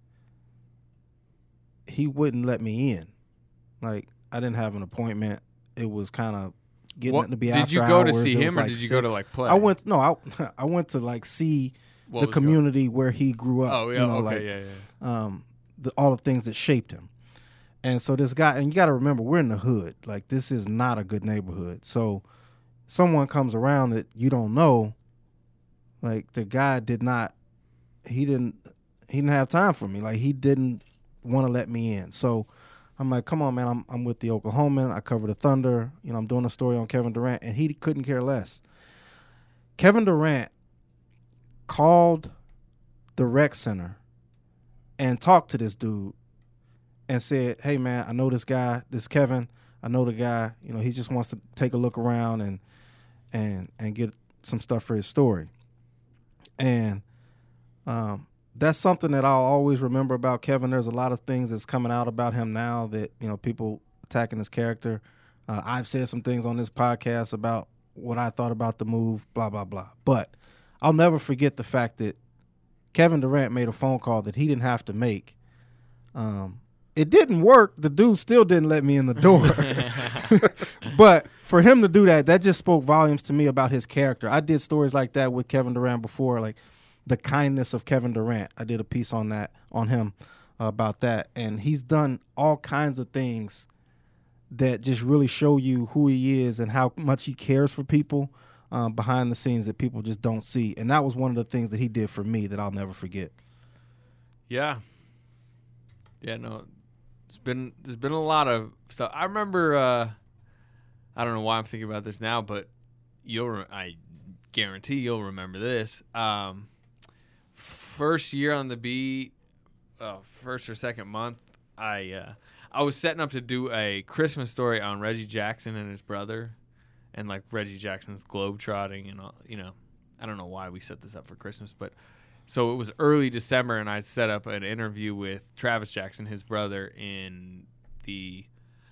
he wouldn't let me in. Like, I didn't have an appointment. It was kind of getting to be after hours. Did you go to see It was him, or like did you 6. go to like play? I went to like see the community where he grew up. Oh yeah, you know, okay, yeah. All the things that shaped him. And so this guy, and you got to remember, we're in the hood. Like, this is not a good neighborhood. So someone comes around that you don't know, like, the guy he didn't have time for me. Like, he didn't want to let me in. So I'm like, come on, man, I'm with the Oklahoman. I cover the Thunder. You know, I'm doing a story on Kevin Durant, and he couldn't care less. Kevin Durant called the rec center and talked to this dude and said, hey, man, I know this guy, this Kevin. I know the guy. You know, he just wants to take a look around and get some stuff for his story. And that's something that I'll always remember about Kevin. There's a lot of things that's coming out about him now that, you know, people attacking his character. I've said some things on this podcast about what I thought about the move, blah, blah, blah. But I'll never forget the fact that Kevin Durant made a phone call that he didn't have to make. It didn't work. The dude still didn't let me in the door. But for him to do that just spoke volumes to me about his character. I did stories like that with Kevin Durant before, like the kindness of Kevin Durant. I did a piece on him about that. And he's done all kinds of things that just really show you who he is and how much he cares for people behind the scenes that people just don't see. And that was one of the things that he did for me that I'll never forget. Yeah. Yeah, no. There's been a lot of stuff. I remember I don't know why I'm thinking about this now, but I guarantee you'll remember this. First year on the beat, first or second month, I I was setting up to do a Christmas story on Reggie Jackson and his brother, and like Reggie Jackson's globetrotting and all. I don't know why we set this up for Christmas, but so it was early December, and I set up an interview with Travis Jackson, his brother, in the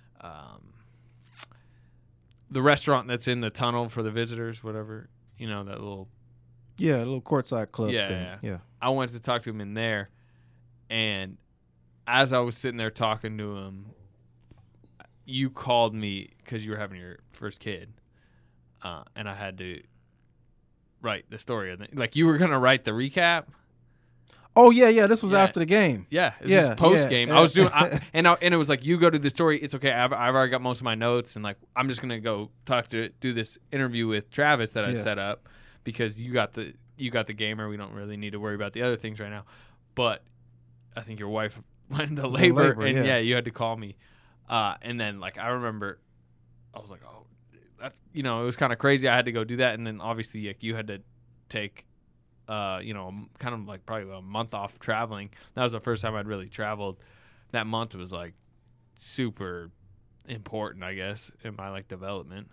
restaurant that's in the tunnel for the visitors, whatever. That little. Yeah, a little courtside club Yeah, thing. Yeah. I went to talk to him in there, and as I was sitting there talking to him, you called me because you were having your first kid, and I had to write the story. Like, you were going to write the recap. Oh, yeah. This was Yeah. after the game. Yeah, it was just post game. yeah. I was doing, and it was like, you go to the story. It's okay. I've already got most of my notes, and like I'm just gonna go do this interview with Travis that I set up because you got the gamer. We don't really need to worry about the other things right now. But I think your wife went into labor, and you had to call me. And then like I remember, I was like, oh, that's it was kind of crazy. I had to go do that, and then obviously like you had to take. Kind of like probably a month off traveling. That was the first time I'd really traveled. That month was like super important, I guess, in my like development.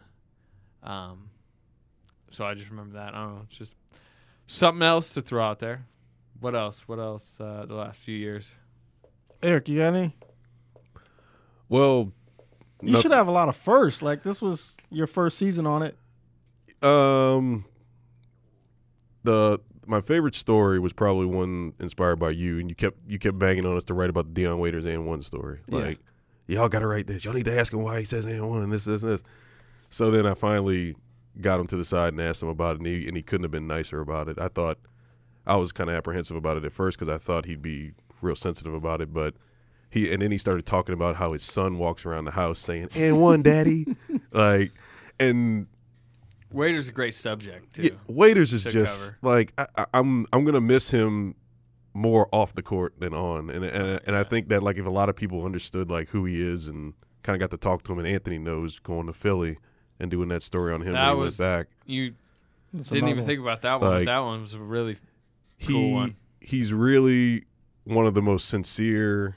So I just remember that. I don't know. It's just something else to throw out there. What else? The last few years. Eric, you got any? Well, you should have a lot of firsts. Like, this was your first season on it. My favorite story was probably one inspired by you, and you kept banging on us to write about the Deion Waiters and one story. Like, y'all got to write this. Y'all need to ask him why he says and one and this. So then I finally got him to the side and asked him about it, and he couldn't have been nicer about it. I was kind of apprehensive about it at first because I thought he'd be real sensitive about it, but then he started talking about how his son walks around the house saying "and one, daddy," and. Waiters a great subject too. Yeah, Waiters is just cover. like I'm gonna miss him more off the court than on, and I think that like if a lot of people understood like who he is and kind of got to talk to him, and Anthony knows going to Philly and doing that story on him when he went back. You didn't even think about that one. But that one was a really cool one. He's really one of the most sincere,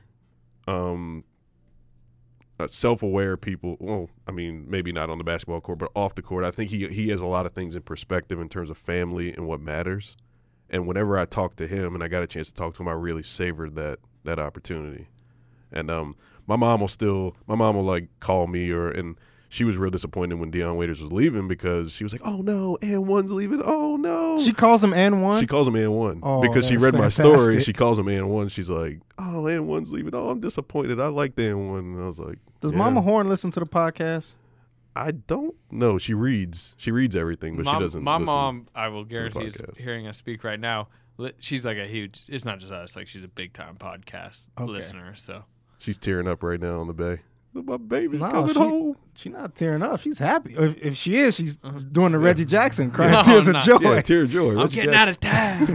self-aware people. Well, I mean, maybe not on the basketball court, but off the court. I think he has a lot of things in perspective in terms of family and what matters. And whenever I talked to him and I got a chance to talk to him, I really savored that opportunity. And my mom will like call me and she was real disappointed when Deion Waiters was leaving because she was like, "Oh no, and one's leaving. Oh no." She calls him and one. She calls him and one because she read my story. She calls him and one. She's like, "Oh, and one's leaving. Oh, I'm disappointed. I like the and one." And I was like, "Does Mama Horn listen to the podcast?" I don't know. She reads everything, but she doesn't. My listen mom, I will guarantee, is hearing us speak right now. She's like it's not just us. Like, she's a big time podcast listener. So she's tearing up right now on the bay. My baby's coming home. She's not tearing up. She's happy. If she is, she's doing the Reggie Jackson crying tears of joy. Yeah, tear of joy. I'm getting out of town.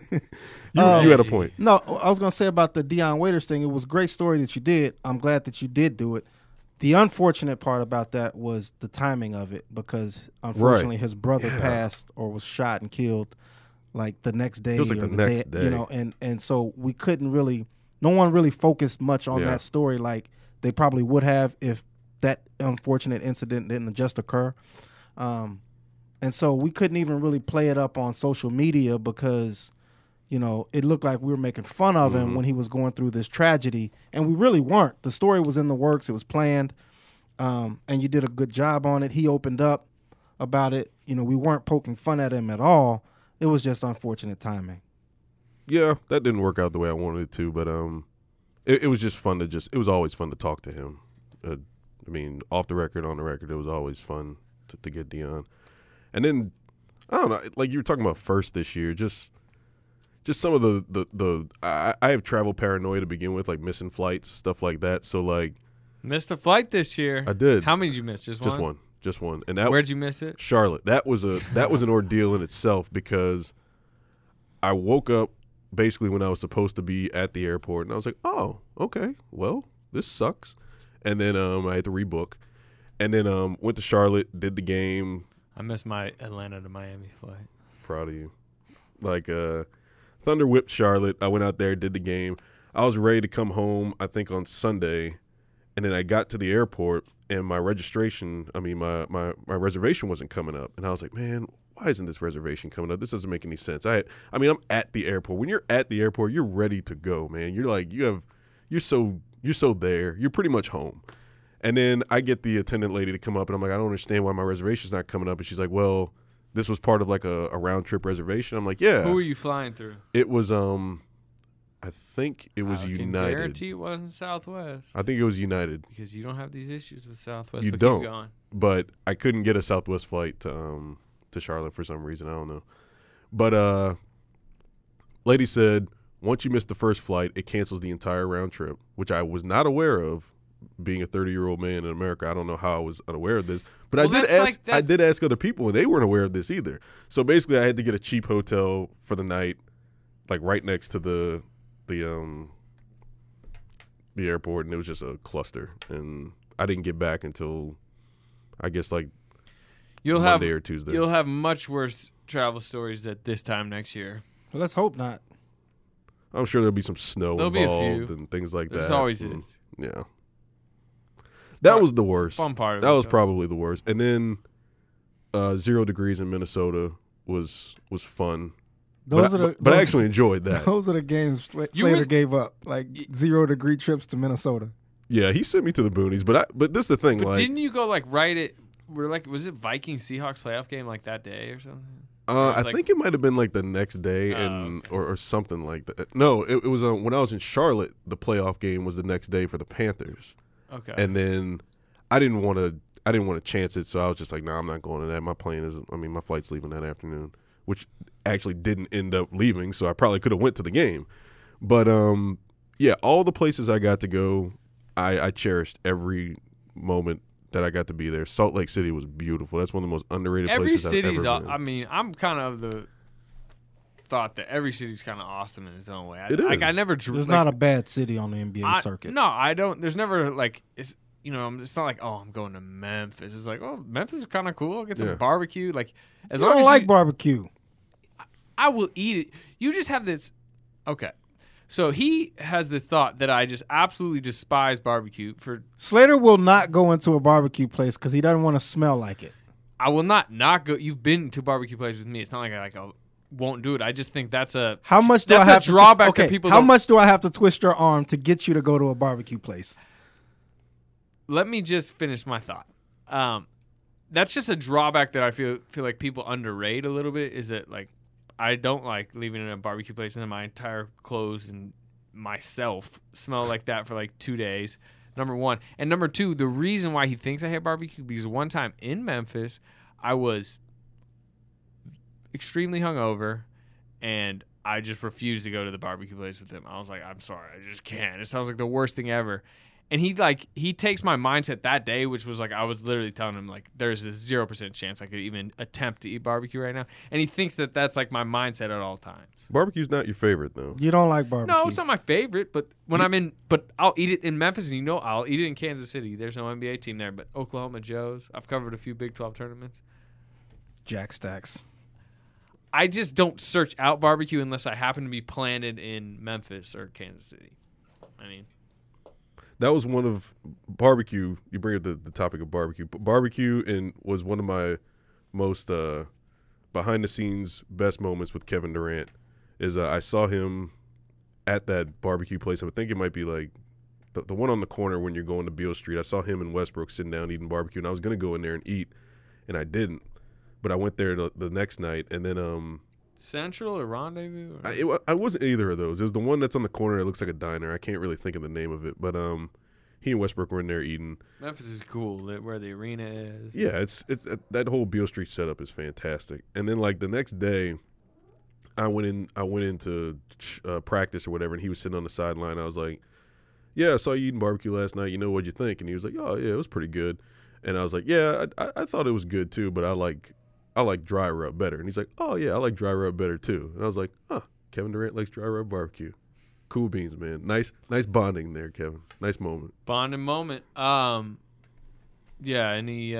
You had a point. No, I was going to say about the Deion Waiters thing. It was a great story that you did. I'm glad that you did do it. The unfortunate part about that was the timing of it because, unfortunately, his brother passed or was shot and killed like the next day. It was like the next day. And so we couldn't really – no one really focused much on that story like they probably would have if that unfortunate incident didn't just occur. And so we couldn't even really play it up on social media because, it looked like we were making fun of him when he was going through this tragedy. And we really weren't. The story was in the works. It was planned. And you did a good job on it. He opened up about it. We weren't poking fun at him at all. It was just unfortunate timing. Yeah, that didn't work out the way I wanted it to, but it was just fun it was always fun to talk to him. I mean, off the record, on the record, it was always fun to get Deion. And then, I don't know, like you were talking about first this year, just some of I have travel paranoia to begin with, like missing flights, stuff like that. So like, missed a flight this year. I did. How many did you miss? Just one? Just one. And where'd you miss it? Charlotte. That was an ordeal in itself because I woke up basically when I was supposed to be at the airport, and I was like, "Oh, okay. Well, this sucks." And then I had to rebook, and then went to Charlotte, did the game. I missed my Atlanta to Miami flight. Proud of you. Like Thunder whipped Charlotte. I went out there, did the game. I was ready to come home, I think on Sunday, And then I got to the airport and my registration, my reservation wasn't coming up. And I was like, man, why isn't this reservation coming up? This doesn't make any sense. I'm at the airport. When you're at the airport, you're ready to go, man. You're like, you're so there. You're pretty much home. And then I get the attendant lady to come up and I'm like, I don't understand why my reservation's not coming up. And she's like, well, this was part of like a round trip reservation. I'm like, yeah. Who were you flying through? It was, I think it was I can United. guarantee it wasn't Southwest. I think it was United. Because you don't have these issues with Southwest. You but don't. Keep going. But I couldn't get a Southwest flight to Charlotte for some reason. I don't know. But lady said, once you miss the first flight, it cancels the entire round trip, which I was not aware of. Being a 30-year-old man in America, I don't know how I was unaware of this. But I did ask other people, and they weren't aware of this either. So basically, I had to get a cheap hotel for the night, like right next to the airport, and it was just a cluster. And I didn't get back until, I guess, like Monday or Tuesday. You'll have much worse travel stories at this time next year. Well, let's hope not. I'm sure there'll be some snow There'll be a involved few. and things like that. There always is. Yeah. That was the worst. Fun part of that it, was though. probably the worst. And then 0 degrees in Minnesota was fun. Those But I actually enjoyed that. Those are the games Slater gave up, like 0 degree trips to Minnesota. Yeah, he sent me to the boonies, but this is the thing. But like, didn't you go like right at? Was it Vikings Seahawks playoff game like that day or something? I think it might have been like the next day or something like that. No, it was when I was in Charlotte. The playoff game was the next day for the Panthers. Okay. And then I didn't want to chance it, so I was just like, nah, I'm not going to that. My flight's leaving that afternoon, which actually didn't end up leaving, so I probably could have went to the game. But yeah, all the places I got to go, I cherished every moment that I got to be there. Salt Lake City was beautiful. That's one of the most underrated places I've ever been. I mean, I'm kind of the thought that every city's kind of awesome in its own way. It is. Like I never drew. There's like, not a bad city on the NBA circuit. No, I don't. There's never like it's it's not like I'm going to Memphis. It's like Memphis is kind of cool. I'll get some barbecue. Like as You long don't as like barbecue. I will eat it. You just have this. Okay. So he has the thought that I just absolutely despise barbecue. Slater will not go into a barbecue place because he doesn't want to smell like it. I will not go. You've been to barbecue places with me. It's not like I won't do it. I just think that's a how much do that's I have a drawback to, that people. How much do I have to twist your arm to get you to go to a barbecue place? Let me just finish my thought. That's just a drawback that I feel like people underrate a little bit. Is that like I don't like leaving in a barbecue place and then my entire clothes and myself smell like that for like 2 days. Number one. And number two, the reason why he thinks I hate barbecue, because one time in Memphis, I was extremely hungover and I just refused to go to the barbecue place with him. I was like, I'm sorry, I just can't. It sounds like the worst thing ever. And he takes my mindset that day, which was like I was literally telling him like there's a 0% chance I could even attempt to eat barbecue right now, and he thinks that that's like my mindset at all times. Barbecue's not your favorite though. You don't like barbecue? No, it's not my favorite, but but I'll eat it in Memphis, and I'll eat it in Kansas City. There's no NBA team there, but Oklahoma Joe's. I've covered a few Big 12 tournaments. Jack Stacks. I just don't search out barbecue unless I happen to be planted in Memphis or Kansas City. I mean. That was one of barbecue. You bring up the topic of barbecue. Barbecue was one of my most behind the scenes best moments with Kevin Durant. Is I saw him at that barbecue place. I would think it might be like the one on the corner when you're going to Beale Street. I saw him in Westbrook sitting down eating barbecue, and I was gonna go in there and eat, and I didn't. But I went there the next night, and then Central or Rendezvous? I wasn't either of those. It was the one that's on the corner that looks like a diner. I can't really think of the name of it, but he and Westbrook were in there eating. Memphis is cool, where the arena is. Yeah, it's that whole Beale Street setup is fantastic. And then like the next day, I went into practice or whatever, and he was sitting on the sideline. I was like, "Yeah, I saw you eating barbecue last night. What'd you think?" And he was like, "Oh yeah, it was pretty good." And I was like, "Yeah, I thought it was good too, but I like dry rub better." And he's like, "Oh yeah, I like dry rub better too." And I was like, Kevin Durant likes dry rub barbecue. Cool beans, man. Nice bonding there, Kevin. Nice moment. Bonding moment. Yeah, any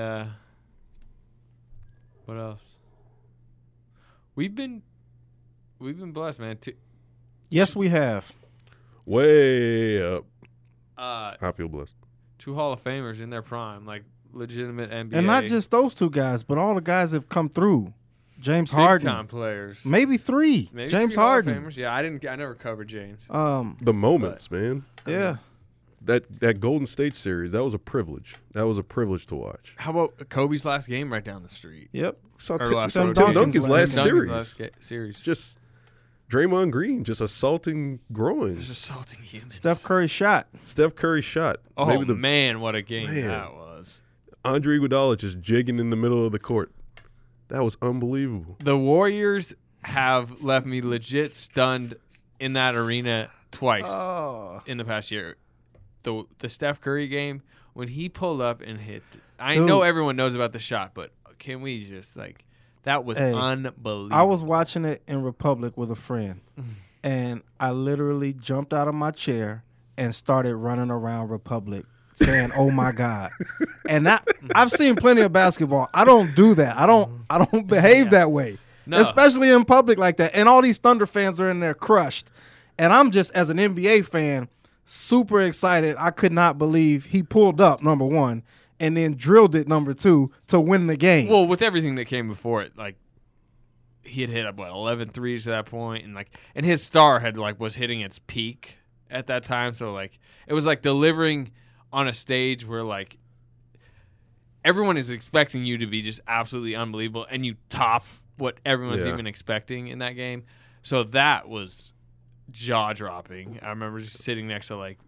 what else? We've been blessed, man. Yes, we have. Way up. I I feel blessed. 2 Hall of Famers in their prime, like legitimate NBA. And not just those 2 guys, but all the guys that have come through. James big Harden. time players. Maybe 3. Maybe James 3 Hall of Harden. Famers. Yeah, I never covered James. The moments, man. Yeah. That Golden State series, that was a privilege. That was a privilege to watch. How about Kobe's last game right down the street? Yep. Saw Or Tim last Tim game. Duncan's last Tim Duncan's series. series. Just Draymond Green just assaulting groins. Just assaulting humans. Steph Curry shot. Steph Curry shot. Oh, Maybe man, what a game Man. that was. Andre Iguodala just jigging in the middle of the court. That was unbelievable. The Warriors have left me legit stunned in that arena twice in the past year. The Steph Curry game, when he pulled up and hit. I Dude. know everyone knows about the shot, but can we just, like, that was Hey, unbelievable. I was watching it in Republic with a friend, and I literally jumped out of my chair and started running around Republic saying, "Oh my God!" And I've seen plenty of basketball. I don't do that. I don't behave that way, No. especially in public like that. And all these Thunder fans are in there crushed, and I'm just, as an NBA fan, super excited. I could not believe he pulled up, number one, and then drilled it, number 2, to win the game. Well, with everything that came before it, like, he had hit up 11 threes at that point, and his star was hitting its peak at that time. So, like, it was like delivering on a stage where, like, everyone is expecting you to be just absolutely unbelievable, and you top what everyone's even expecting in that game. So that was jaw-dropping. I remember just sitting next to, like,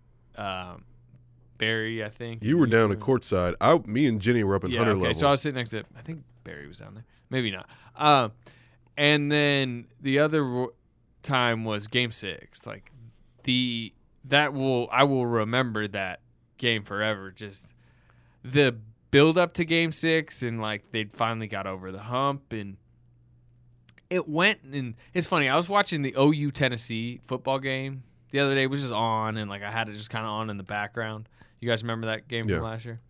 Barry, I think. You were down at courtside. Me and Jenny were up in Hunter okay. level. So I was sitting next to, I think Barry was down there. Maybe not. And then the other time was Game 6. Like, I will remember that game forever. Just the build up to Game 6, and, like, they'd finally got over the hump, and it went. And it's funny. I was watching the OU Tennessee football game the other day. It was just on, and, like, I had it just kind of on in the background. You guys remember that game from last year?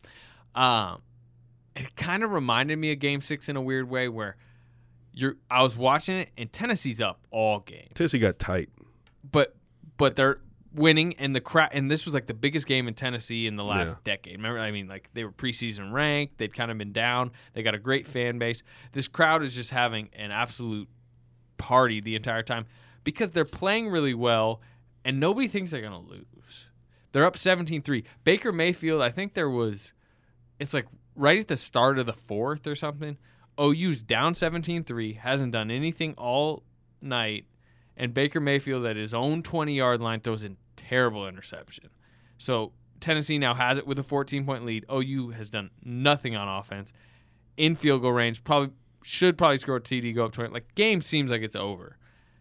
It kind of reminded me of Game 6 in a weird way, where I was watching it, and Tennessee's up all games. Tennessee got tight. But they're winning, and and this was like the biggest game in Tennessee in the last decade. Remember, I mean, like, they were preseason ranked. They'd kind of been down. They got a great fan base. This crowd is just having an absolute party the entire time because they're playing really well, and nobody thinks they're going to lose. They're up 17-3. Baker Mayfield, I think it's like right at the start of the fourth or something. OU's down 17-3, hasn't done anything all night, and Baker Mayfield at his own 20-yard line throws a terrible interception. So Tennessee now has it with a 14-point lead. OU has done nothing on offense. In field goal range, should score a TD, go up 20. Like, game seems like it's over.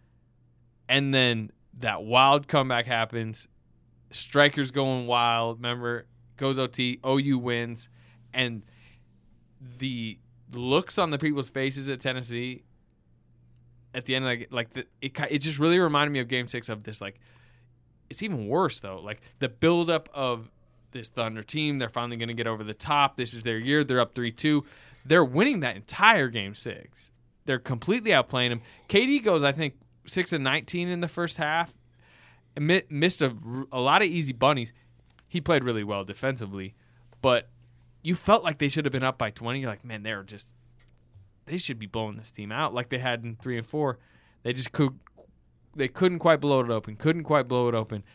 And then that wild comeback happens. Strikers going wild. Remember, goes OT. OU wins. And the looks on the people's faces at Tennessee at the end, it just really reminded me of Game 6 of this, like, it's even worse, though. Like, the buildup of this Thunder team, they're finally going to get over the top. This is their year. They're up 3-2. They're winning that entire Game 6. They're completely outplaying them. KD goes, I think, 6-19 in the first half. Missed a lot of easy bunnies. He played really well defensively, but you felt like they should have been up by 20. You're like, man, they should be blowing this team out like they had in 3 and 4. They just couldn't quite blow it open.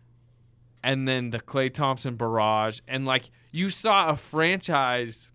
And then the Klay Thompson barrage, and, like, you saw a franchise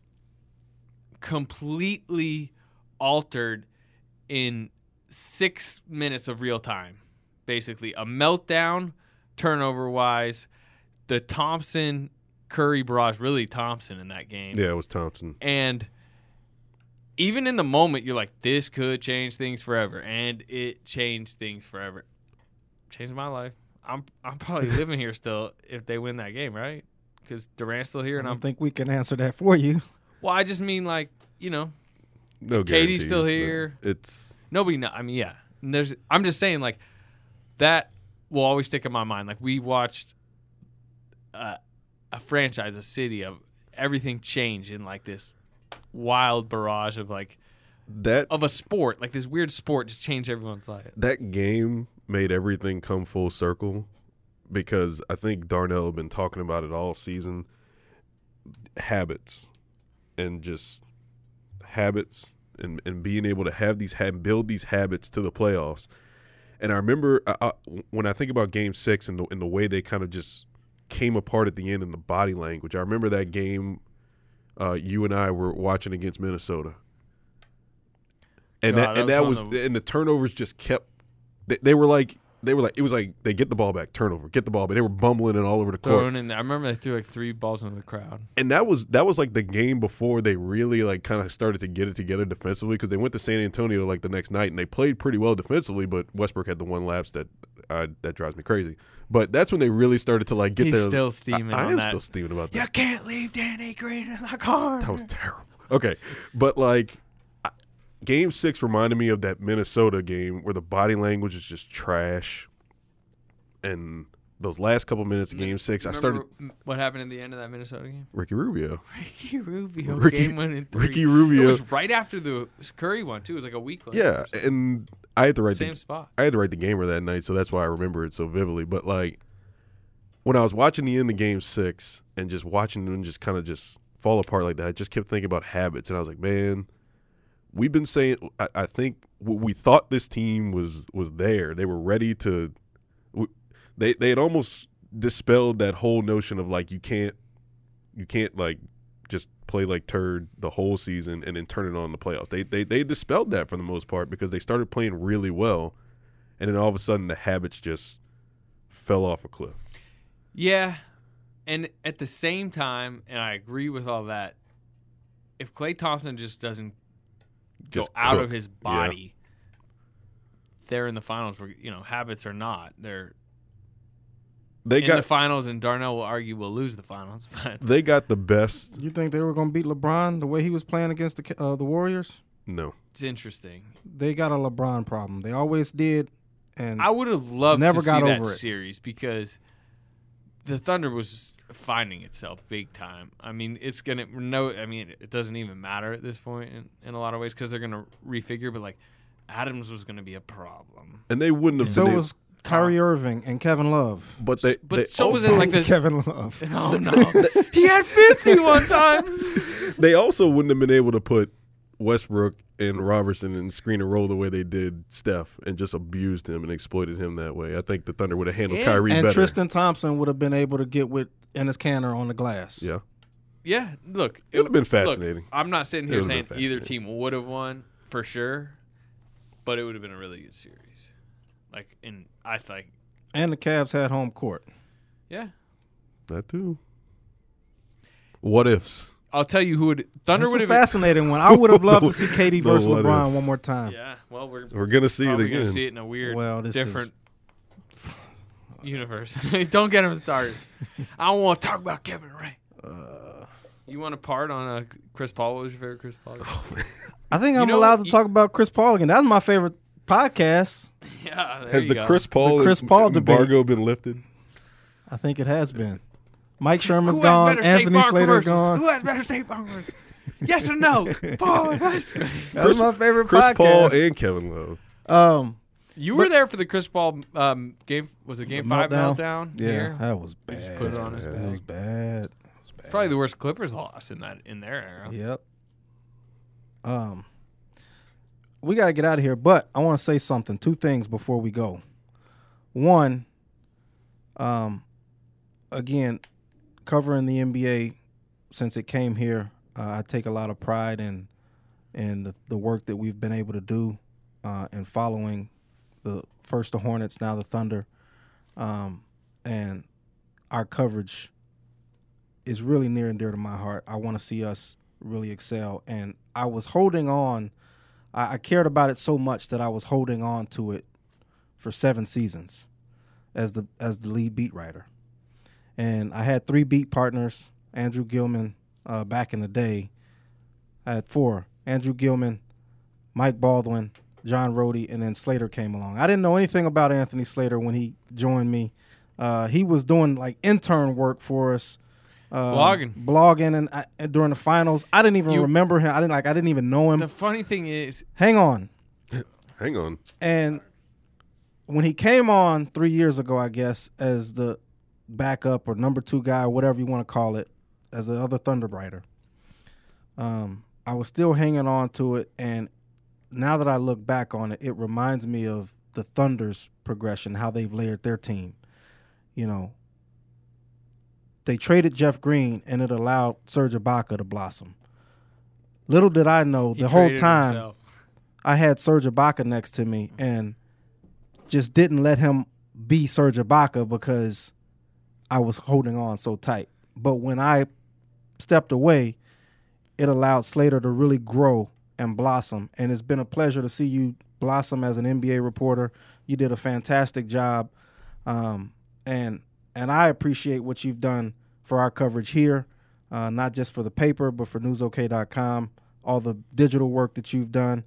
completely altered in 6 minutes of real time. Basically, a meltdown, turnover-wise. The Thompson-Curry barrage, really Thompson in that game. Yeah, it was Thompson. And even in the moment, you're like, this could change things forever. And it changed things forever. Changed my life. I'm probably living here still if they win that game, right? Because Durant's still here. I And don't think we can answer that for you. Well, I just mean, like, No Katie's still guarantees, here. but It's Nobody know. I mean, yeah. And I'm just saying, like, that will always stick in my mind. Like, we watched a franchise, a city of everything change in, like, this wild barrage of, like, of a sport. Like, this weird sport just changed everyone's life. that game made everything come full circle because I think Darnell had been talking about it all season. habits and just habits and being able to have build these habits to the playoffs. And I remember when I think about Game 6 and the way they kind of just came apart at the end in the body language. I remember that game you and I were watching against Minnesota. And the turnovers just kept they were like it was like they get the ball back, turnover, get the ball back. They were bumbling it all over the court. I remember they threw like 3 balls into the crowd. And that was like the game before they really like kind of started to get it together defensively, because they went to San Antonio like the next night and they played pretty well defensively, but Westbrook had the one lapse that drives me crazy. But that's when they really started to like get He's their. still steaming. I on am that. still steaming about that. You can't leave Danny Green in the car. That was terrible. Okay, but like. Game 6 reminded me of that Minnesota game where the body language is just trash. And those last couple minutes of Game 6, I started. What happened at the end of that Minnesota game? Ricky Rubio. Game 1 and 3. Ricky Rubio. It was right after the Curry one too. It was like a week later. Yeah, and I had to write same spot. I had to write the gamer that night, so that's why I remember it so vividly. But like when I was watching the end of Game 6 and just watching them just kind of just fall apart like that, I just kept thinking about habits, and I was like, man. We've been saying. I think we thought this team was there. They were ready to. They had almost dispelled that whole notion of like you can't like just play like turd the whole season and then turn it on in the playoffs. They dispelled that for the most part because they started playing really well, and then all of a sudden the habits just fell off a cliff. Yeah, and at the same time, and I agree with all that. If Klay Thompson just doesn't go out of his body, they're in the finals where, habits or not. They're in the finals, and Darnell will argue we'll lose the finals. But they got the best. You think they were going to beat LeBron the way he was playing against the Warriors? No. It's interesting. They got a LeBron problem. They always did, and I would have loved never to see got that over it. series because the Thunder was finding itself big time. I mean, it doesn't even matter at this point in a lot of ways because they're going to refigure. But like, Adams was going to be a problem, and they wouldn't have. So was Kyrie Irving and Kevin Love. But so was it like this Kevin Love. Oh no, he had 50 one time. They also wouldn't have been able to put Westbrook and Robertson and screen and roll the way they did Steph and just abused him and exploited him that way. I think the Thunder would have handled Kyrie better. And Tristan Thompson would have been able to get with Enes Kanter on the glass. Yeah. Yeah, look. It would have been fascinating. Look, I'm not sitting here saying either team would have won for sure, but it would have been a really good series. I think. And the Cavs had home court. Yeah. That too. What ifs? I'll tell you who would Thunder would have been a fascinating one. I would have loved to see KD versus LeBron one more time. Yeah, well, we're gonna see it again. Gonna see it in a weird, different universe. Don't get him started. I don't want to talk about Kevin Durant. You want to part on Chris Paul? What was your favorite Chris Paul? I think I'm allowed to talk about Chris Paul again. That's my favorite podcast. Yeah, has the Chris Paul embargo been lifted? I think it has been. Mike Sherman's gone. Anthony Slater's gone. Who has better State Farm commercials? Yes or no? Paul. That was my favorite Chris podcast. Paul and Kevin Love. You were there for the Chris Paul game. Was it Game 5 meltdown? Yeah, here? That was bad. Just put it on his back. It was bad. Probably the worst Clippers loss in their era. Yep. We got to get out of here, but I want to say something. 2 things before we go. One, again, covering the NBA since it came here, I take a lot of pride in the work that we've been able to do in following first the Hornets, now the Thunder, and our coverage is really near and dear to my heart. I want to see us really excel, and I was holding on. I cared about it so much that I was holding on to it for 7 seasons as the lead beat writer. And I had 3 beat partners, Andrew Gilman back in the day. I had 4, Andrew Gilman, Mike Baldwin, John Rhodey, and then Slater came along. I didn't know anything about Anthony Slater when he joined me. He was doing like intern work for us. Blogging, and during the finals, I didn't even remember him. I didn't even know him. The funny thing is, hang on. And when he came on 3 years ago, I guess, as the backup or number 2 guy, whatever you want to call it, an other Thunder writer. I was still hanging on to it, and now that I look back on it, it reminds me of the Thunder's progression, how they've layered their team. You know, they traded Jeff Green, and it allowed Serge Ibaka to blossom. Little did I know, the whole time I had Serge Ibaka next to me and just didn't let him be Serge Ibaka because I was holding on so tight. But when I stepped away, it allowed Slater to really grow and blossom. And it's been a pleasure to see you blossom as an NBA reporter. You did a fantastic job. And I appreciate what you've done for our coverage here, not just for the paper, but for newsok.com, all the digital work that you've done.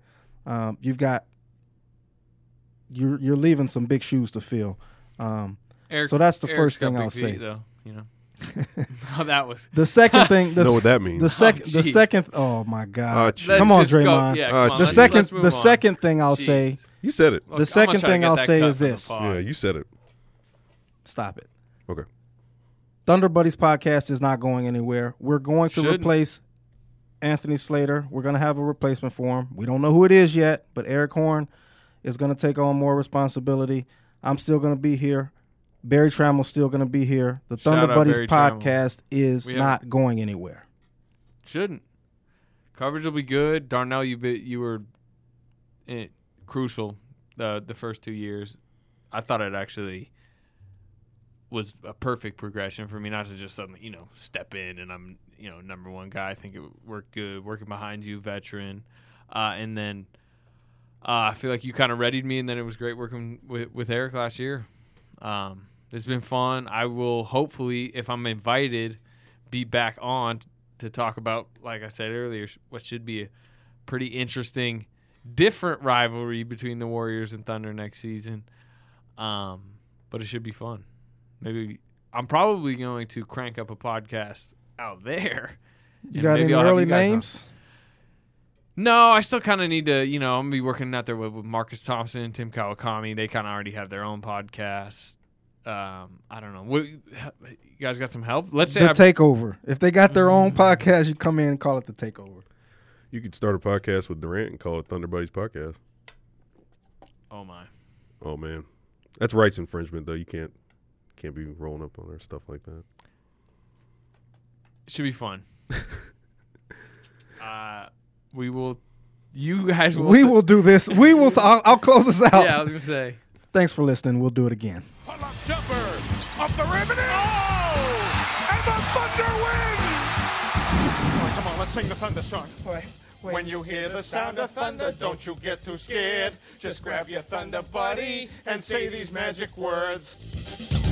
You're leaving some big shoes to fill. So that's the first thing I'll say. Though, you know. Oh, that was the second thing. Know what that means? The second. Oh my God! Let's come on, just go- Draymond. yeah, come on, the let's second thing I'll say. You said it. Look, The second thing I'll say is this. Yeah, you said it. Stop it. Okay. Thunder Buddies podcast is not going anywhere. We're going to Shouldn't. replace Anthony Slater. We're going to have a replacement for him. We don't know who it is yet, but Eric Horn is going to take on more responsibility. I'm still going to be here. Barry Trammel's still going to be here. The Shout Thunder out Buddies Barry Trammell. podcast is not going anywhere. Shouldn't. Coverage will be good. Darnell, you were crucial the first 2 years. I thought it actually was a perfect progression for me, not to just suddenly, step in and I'm, number one guy. I think it worked good working behind you, veteran. And then I feel like you kind of readied me, and then it was great working with Eric last year. It's been fun. I will hopefully, if I'm invited, be back on to talk about, like I said earlier, what should be a pretty interesting, different rivalry between the Warriors and Thunder next season. But it should be fun. Maybe I'm probably going to crank up a podcast out there. You got any early names? No, I still kind of need to, I'm going to be working out there with Marcus Thompson and Tim Kawakami. They kind of already have their own podcast. I don't know. You guys got some help? Let's say The Takeover. If they got their own podcast, you come in and call it The Takeover. You could start a podcast with Durant and call it Thunder Buddies Podcast. Oh, my. Oh, man. That's rights infringement, though. You can't be rolling up on our stuff like that. It should be fun. We will. You guys will. We will do this. We will. I'll close this out. Yeah, I was gonna say. Thanks for listening. We'll do it again. Pull-up jumper off the rim and and the Thunder win! Come on, let's sing the Thunder song. When you hear the sound of thunder, don't you get too scared. Just grab your Thunder buddy and say these magic words.